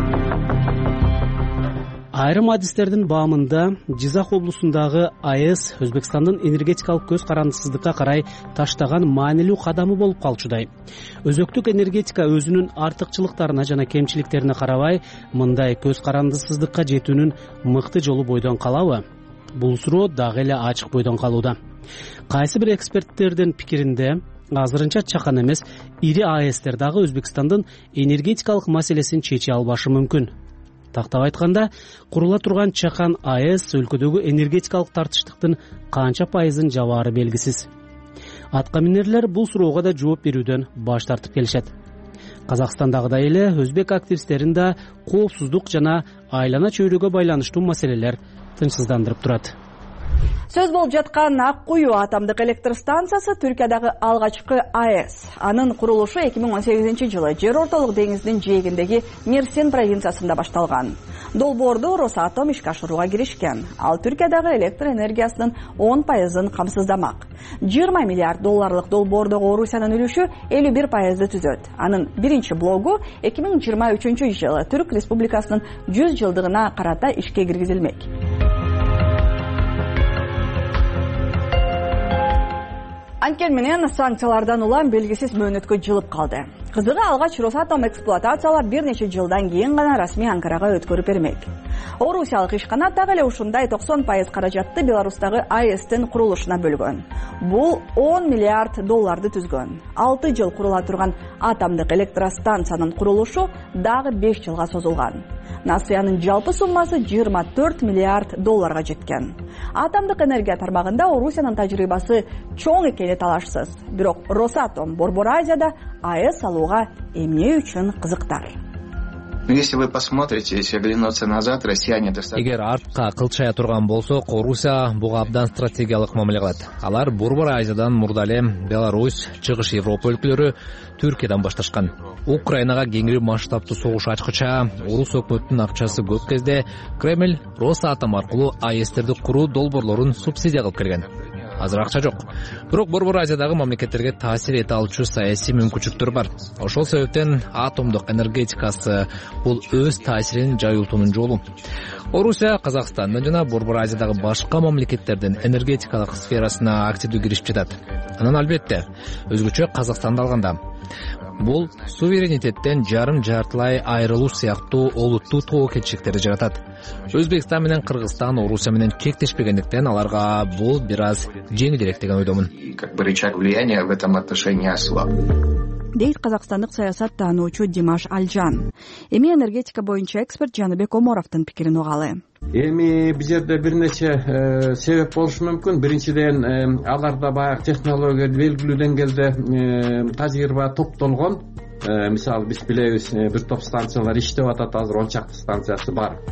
Айрым адистердин баамында Жизак облусундагы АЭС Өзбекстандын энергетикалык көз карандысыздыкка карай таштаган маанилүү кадамы болуп калчудай. Өзөктүк энергетика өзүнүн артыкчылыктарына жана кемчиликтерине карабай, мындай көз карандысыздыкка жетүүнүн мыкты жолу бойдон калабы? Бул суроо дагы эле ачык бойдон калууда. Кайсы бир эксперттердин пикиринде, азырынча чакан эмес, ири АЭСтер дагы Өзбекстандын энергетикалык маселесин чече албашы мүмкүн. Тактап айтканда, курула турган чакан АЭС өлкөдөгү энергетикалык тартыштыктын канча пайызын жабаары белгисиз. Атка минерлер бул суроого да жооп берүүдөн баш тартып келишет. Казакстандагыдай эле өзбек активисттерин да коопсуздук жана айлана чөйрөгө байланыштуу маселелер тынчсыздандырып турат. Сөз болуп жаткан Ак Куюу атомдук электр станциясы Түркиядагы алгачкы АЭС. Анын курулушу 2018 жылы жер ортолук деңиздин жээгиндеги Мерсин провинциясында башталган. Долбоорду Росатом ишке ашырууга киришкен. Ал Түркиядагы электр энергиясынын 10%ын камсыздамак. 20 миллиард долларлык долбоордогу Орусиянын үлүшү 51%ды түзөт. Анын биринчи блогу 2023 жылы Түрк Республикасынын 100 жылдыгына карата ишке киргизилмек. Анткени менен санкциялардан улам белгисиз мөөнөткө жылып калды. Кызыгы алгач Росатом эксплуатациялап бир нече жылдан кийин гана расмий Анкарага өткөрүп бермек. Орусиялык ишкана дагы эле ушундай 90% каражатты Беларустагы АЭСтин курулушуна бөлгөн. Бул 10 миллиард долларды түзгөн. 6 жыл курула турган атомдук электростанциянын курулушу дагы 5 жылга созулган. Насыянын жалпы суммасы 24 миллиард долларга жеткен. Атомдук энергия тармагында Орусиянын тажрыйбасы чоң экени талашсыз. Бирок Росатом Борбор Азияда АЭС салууга эмне үчүн кызыктар? Если вы посмотрите, если оглянуться назад, россияне достаточно... Эгер артка кылчая турган болсок, Орусия буга абдан стратегиялык мамиле кылат. Алар Борбор Азиядан мурда эле Беларусь, Чыгыш Европа өлкөлөрү Түркиядан башташкан. Украинага кеңири масштабтуу согуш ачкыча, орус өкмөтүнүн акчасы көп кезде Кремль Росатом аркылуу АЭСтерди куруу долбоорлорун субсидия кылып келген. Азыр акча жок. Бирок Борбор Азиядагы мамлекеттерге таасир эте алчу саясий мүмкүнчүлүктөр бар. Ошол себептен атомдук энергетикасы бул өз таасирин жайылтуунун жолу. Орусия Казакстандын жана Борбор Азиядагы башка мамлекеттердин энергетикалык сферасына активдүү кирип жатат. Анан албетте, өзгөчө Казакстанды алганда бул суверенитеттен жарым-жартылай айрылуу сыяктуу олуттуу тобокелчиликтерди жаратат. Өзбекстан менен Кыргызстан Орусия менен чектешпегендиктен аларга бул бир аз жеңилирээк деген ойдомун. Как бы рычаг влияния в этом отношении ослаб. Дейт казакстандык саясат таануучу Димаш Алжан. Эми энергетика боюнча эксперт Жаныбек Оморовдун пикирин угалы. Эми бул жерде бир нече себеп болушу мүмкүн. Биринчиден, аларда баягы технология белгилүү деңгээлде тажрыйба топтолгон. Мисалы биз билебиз, бир топ станциялар иштеп атат, азыр 10 чакты станциясы бар.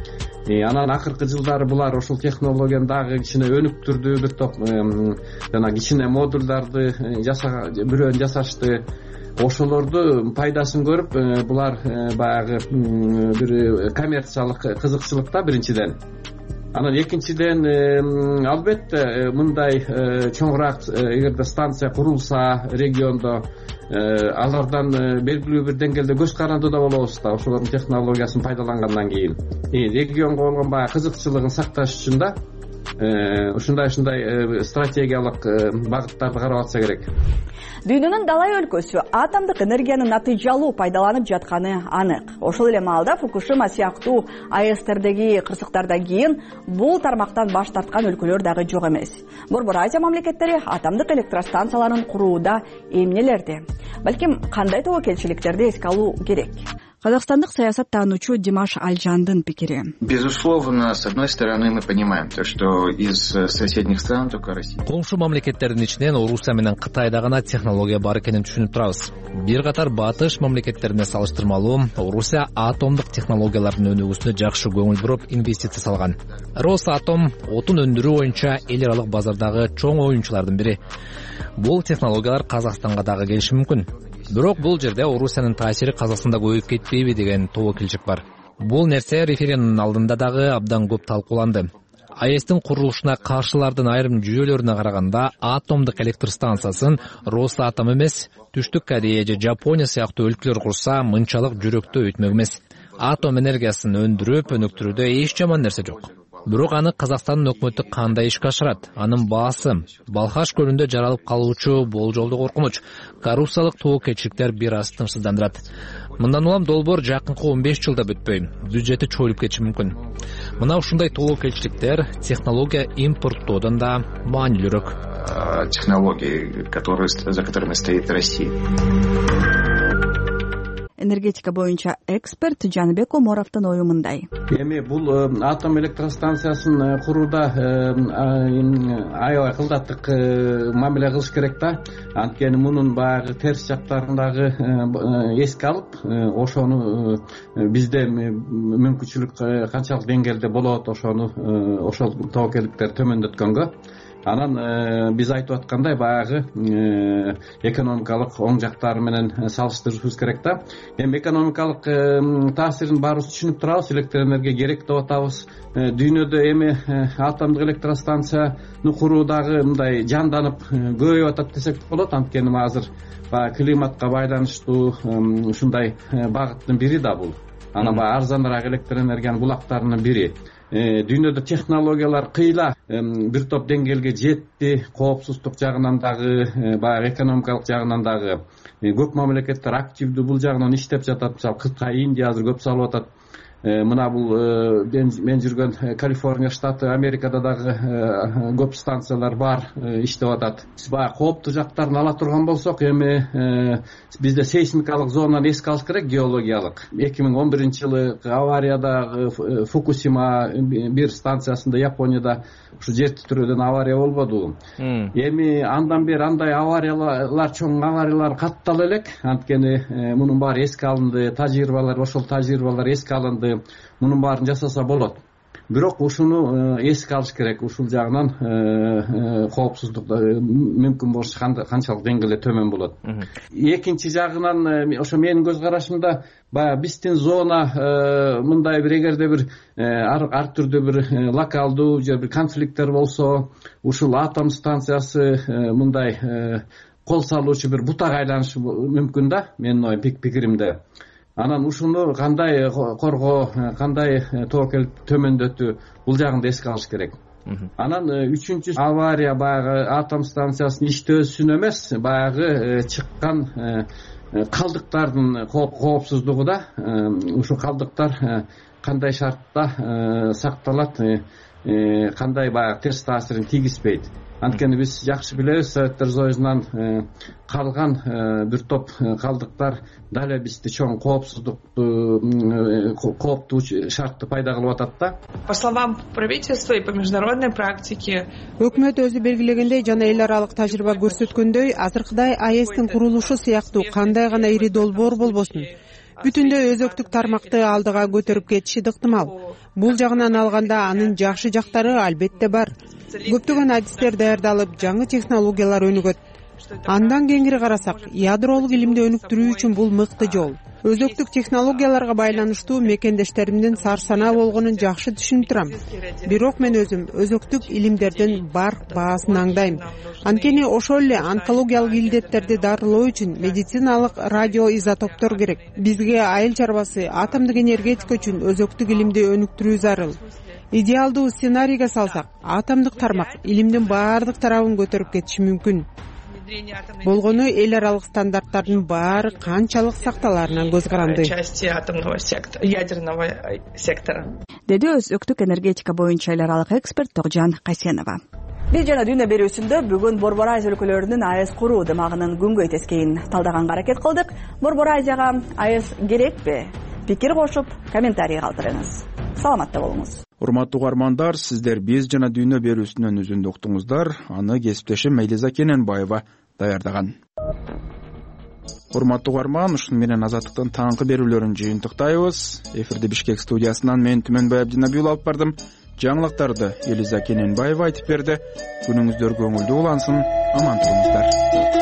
Анан акыркы жылдары булар ошол технологияны дагы кичине өнүктүрдү, бир топ жана кичине модулдарды бирөөнү жасашты. Ошолорду пайдасын көрүп булар баягы бир коммерциялык кызыкчылыкта биринчиден. Анан экинчиден албетте мындай чоңураак эгерде станция курулса региондо алардан белгилүү бир деңгээлде көз карандыда болобуз да, ошолордун технологиясын пайдалангандан кийин регионго болгон баягы кызыкчылыгын сакташ үчүн да ушундай стратегиялык багыттарды карап атса керек. Дүйнөнүн далай өлкөсү атомдук энергияны натыйжалуу пайдаланып жатканы анык. Ошол эле маалда Фукушима сыяктуу АЭСтердеги кырсыктардан кийин бул тармактан баш тарткан өлкөлөр дагы жок эмес. Борбор Азия мамлекеттери атомдук электростанцияларын курууда эмнелерди, балким кандай тобокелчиликтерди эске алуу керек? Казакстандык саясаттануучу Димаш Алжандын пикири. Безусловно, с одной стороны мы понимаем то, что из соседних стран только Россия. Коңшу мамлекеттердин ичинен Орусия менен Кытайда гана технология бар экенин түшүнүп турабыз. Бир катар батыш мамлекеттерине салыштырмалуу Орусия атомдук технологиялардын өнүгүүсүнө жакшы көңүл буруп инвестиция салган. Росатом отун өндүрүү боюнча эл аралык базардагы чоң оюнчулардын бири. Бул технологиялар Казакстанга дагы келиши мүмкүн. Бирок бул жерде Орусиянын таасири Казакстанда көбөйүп кетпейби деген тобокелчилик бар. Бул нерсе референдумдун алдында дагы абдан көп талкууланды. АЭСтин курулушуна каршылардын айрым жүйөлөрүнө караганда атомдук электр станциясын Росатом эмес, Түштүк Корея же Жапония сыяктуу өлкөлөр курса мынчалык жүрөктөө өтмөк эмес. Атом энергиясын өндүрүп, өнүктүрүүдө эч жаман нерсе жок. Бирок аны Казакстандын өкмөтү кандай ишке ашырат? Анын баасы Балхаш көлүндө жаралып калуучу болжолдуу коркунуч, коррупциялык тобокелчиликтер бир аз тынчсыздандырат. Мындан улам долбоор жакынкы 15 жылда бүтпөй, бюджети чоюлуп кетиши мүмкүн. Мына ушундай тобокелчиликтер технология импорттоодон да маанилүүрөөк. Технологии, за которыми стоит Россия. Энергетика боюнча эксперт Жаныбек Оморовдун ою мындай. Эми бул атом электростанциясын курууда аябай кылдаттык мамиле кылыш керек да. Анткени мунун баягы терс жактарын дагы эске алып, ошону бизде мүмкүнчүлүк канчалык деңгээлде болот, ошол тобокелдиктер төмөндөткөнгө. Анан биз айтып аткандай баягы экономикалык оң жактары менен салыштырышыбыз керек да. Эми экономикалык таасирин баарыбыз түшүнүп турабыз, электр энергия керек деп атабыз. Дүйнөдө эми атомдук электростанцияны куруу дагы мындай жанданып көбөйүп атат десек болот. Анткени азыр баягы климатка байланыштуу ушундай багыттын бири да бул. Анан баягы арзаныраак электр энергиянын булактарынын бири. Дүйнөдө технологиялар кыйла бир топ деңгээлге жетти, коопсуздук жагынан дагы, баягы экономикалык жагынан дагы көп мамлекеттер активдүү бул жагынан иштеп жатат. Мисалы Кытай, Индия азыр көп салып атат. Мына бул мен жүргөн Калифорния штаты, Америкада дагы көп станциялар бар, иштеп атат. Биз баягы кооптуу жактарын ала турган болсок, эми бизде сейсмикалык зонаны эске алыш керек, геологиялык. 2011-жылы аварияда Фукусима бир станциясында Японияда ушу жер титирөөдөн авария болбоду. Эми андан бери андай авариялар, чоң авариялар каттала элек. Анткени мунун баары эске алынды, ошол тажрыйбалар эске алынды. Мунун баарын жасаса болот. Бирок ушуну эске алыш керек. Ушул жагынан коопсуздук мүмкүн болуш канчалык деңгээлде төмөн болот. Экинчи жагынан ошо менин көз карашымда баягы биздин зона мындай бир эгерде бир ар түрдүү бир локалдуу же бир конфликттер болсо, ушул атом станциясы мындай кол салуучу бир бутага айланышы мүмкүн да, менин ой пикиримде. Анан ушуну кандай коргоо, кандай тобокел төмөндөтүү, бул жагын эске алыш керек. Анан үчүнчү авария баягы атом станциясынын иштөөсүн эмес, баягы чыккан калдыктардын коопсуздугу да. Ушу калдыктар кандай шартта сакталат, кандай баягы терс таасирин тийгизбейт. Анткени биз жакшы билебиз, Советтер Союзунан калган бир топ калдыктар дале бизди чоң кооптуу шартты пайда кылып атат да. По словам правительства и по международной практике, өкмөт өзү белгилегендей жана эл аралык тажрыйба көрсөткөндөй, азыркыдай АЭСтин курулушу сыяктуу кандай гана ири долбоор болбосун, бүтүндөй өзөктүк тармакты алдыга көтөрүп кетиши ыктымал. бул жагынан алганда анын жакшы жактары албетте бар. Көптөгөн адистер даярдалып, жаңы технологиялар өнүгөт. Андан кеңири карасак, ядролук илимди өнүктүрүү үчүн бул мыкты жол. Өзөктүк технологияларга байланыштуу мекендештеримдин сарсанаа болгонун жакшы түшүнүп турам. Бирок мен өзүм өзөктүк илимдердин бар баасын аңдайм. Анткени ошол эле онкологиялык илдеттерди дарылоо үчүн медициналык радиоизотоптор керек. Бизге айыл чарбасы, атомдук энергетика үчүн өзөктүк илимди өнүктүрүү зарыл. Идеалдуу сценарийге салсак, атомдук тармак илимдин баардык тарабын көтөрүп кетиши мүмкүн. Болгону эл аралык стандарттардын баары канчалык сакталаарынан көз каранды. Ядерного сектора. Деди өзөктүк энергетика боюнча эл аралык эксперт Тогжан Касенова. Биз жана дүйнө берүүсүндө бүгүн Борбор Азия өлкөлөрүнүн АЭС куруу дымагынын күнгөй тескейин талдаганга аракет кылдык. Борбор Азияга АЭС керекпи? Пикир кошуп, комментарий калтырыңыз. Саламатта болуңуз. Урматтуу угармандар, сиздер биз жана дүйнө берүүсүнүн үзүндү уктуңуздар. Аны кесиптешим Мейлиза Кененбаева даярдаган. Урматтуу угарман, ушуну менен Азаттыктын таңкы берүүлөрүн жыйынтыктайбыз. Эфирди Бишкек студиясынан мен Түмөнбай Абдинабиул алып бардым. Жаңылыктарды Элиза Кененбаева айтып берди. Күнүңүздөр көңүлдүү улансын, аман туруңуздар.